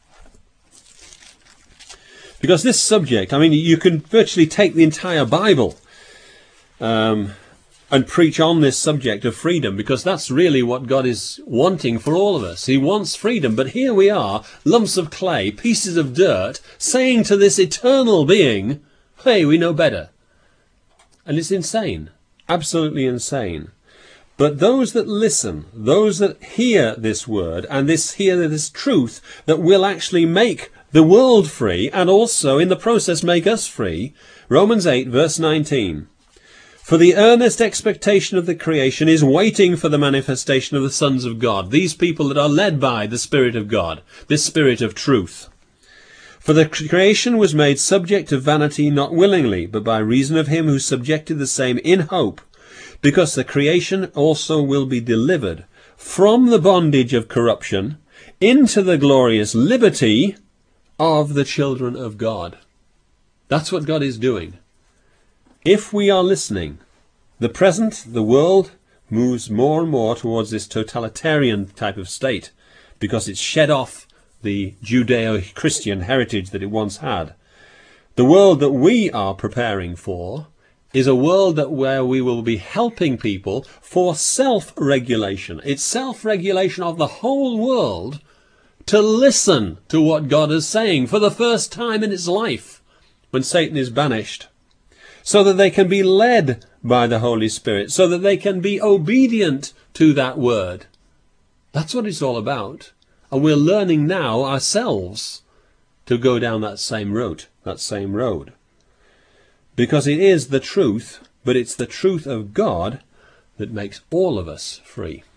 [SPEAKER 1] Because this subject, I mean, you can virtually take the entire Bible um, and preach on this subject of freedom, because that's really what God is wanting for all of us. He wants freedom, but here we are, lumps of clay, pieces of dirt, saying to this eternal being, hey, we know better. And it's insane, absolutely insane. But those that listen, those that hear this word, and this hear this truth that will actually make the world free, and also in the process make us free. Romans eight verse nineteen. For the earnest expectation of the creation is waiting for the manifestation of the sons of God. These people that are led by the Spirit of God, this Spirit of truth. For the creation was made subject to vanity not willingly, but by reason of him who subjected the same in hope, because the creation also will be delivered from the bondage of corruption into the glorious liberty of the children of God. That's what God is doing. If we are listening, the present, the world, moves more and more towards this totalitarian type of state, because it's shed off the Judeo-Christian heritage that it once had. The world that we are preparing for is a world that where we will be helping people for self-regulation. It's self-regulation of the whole world, to listen to what God is saying for the first time in its life when Satan is banished, so that they can be led by the Holy Spirit, so that they can be obedient to that word. That's what it's all about. And we're learning now ourselves to go down that same road, that same road. Because it is the truth, but it's the truth of God that makes all of us free.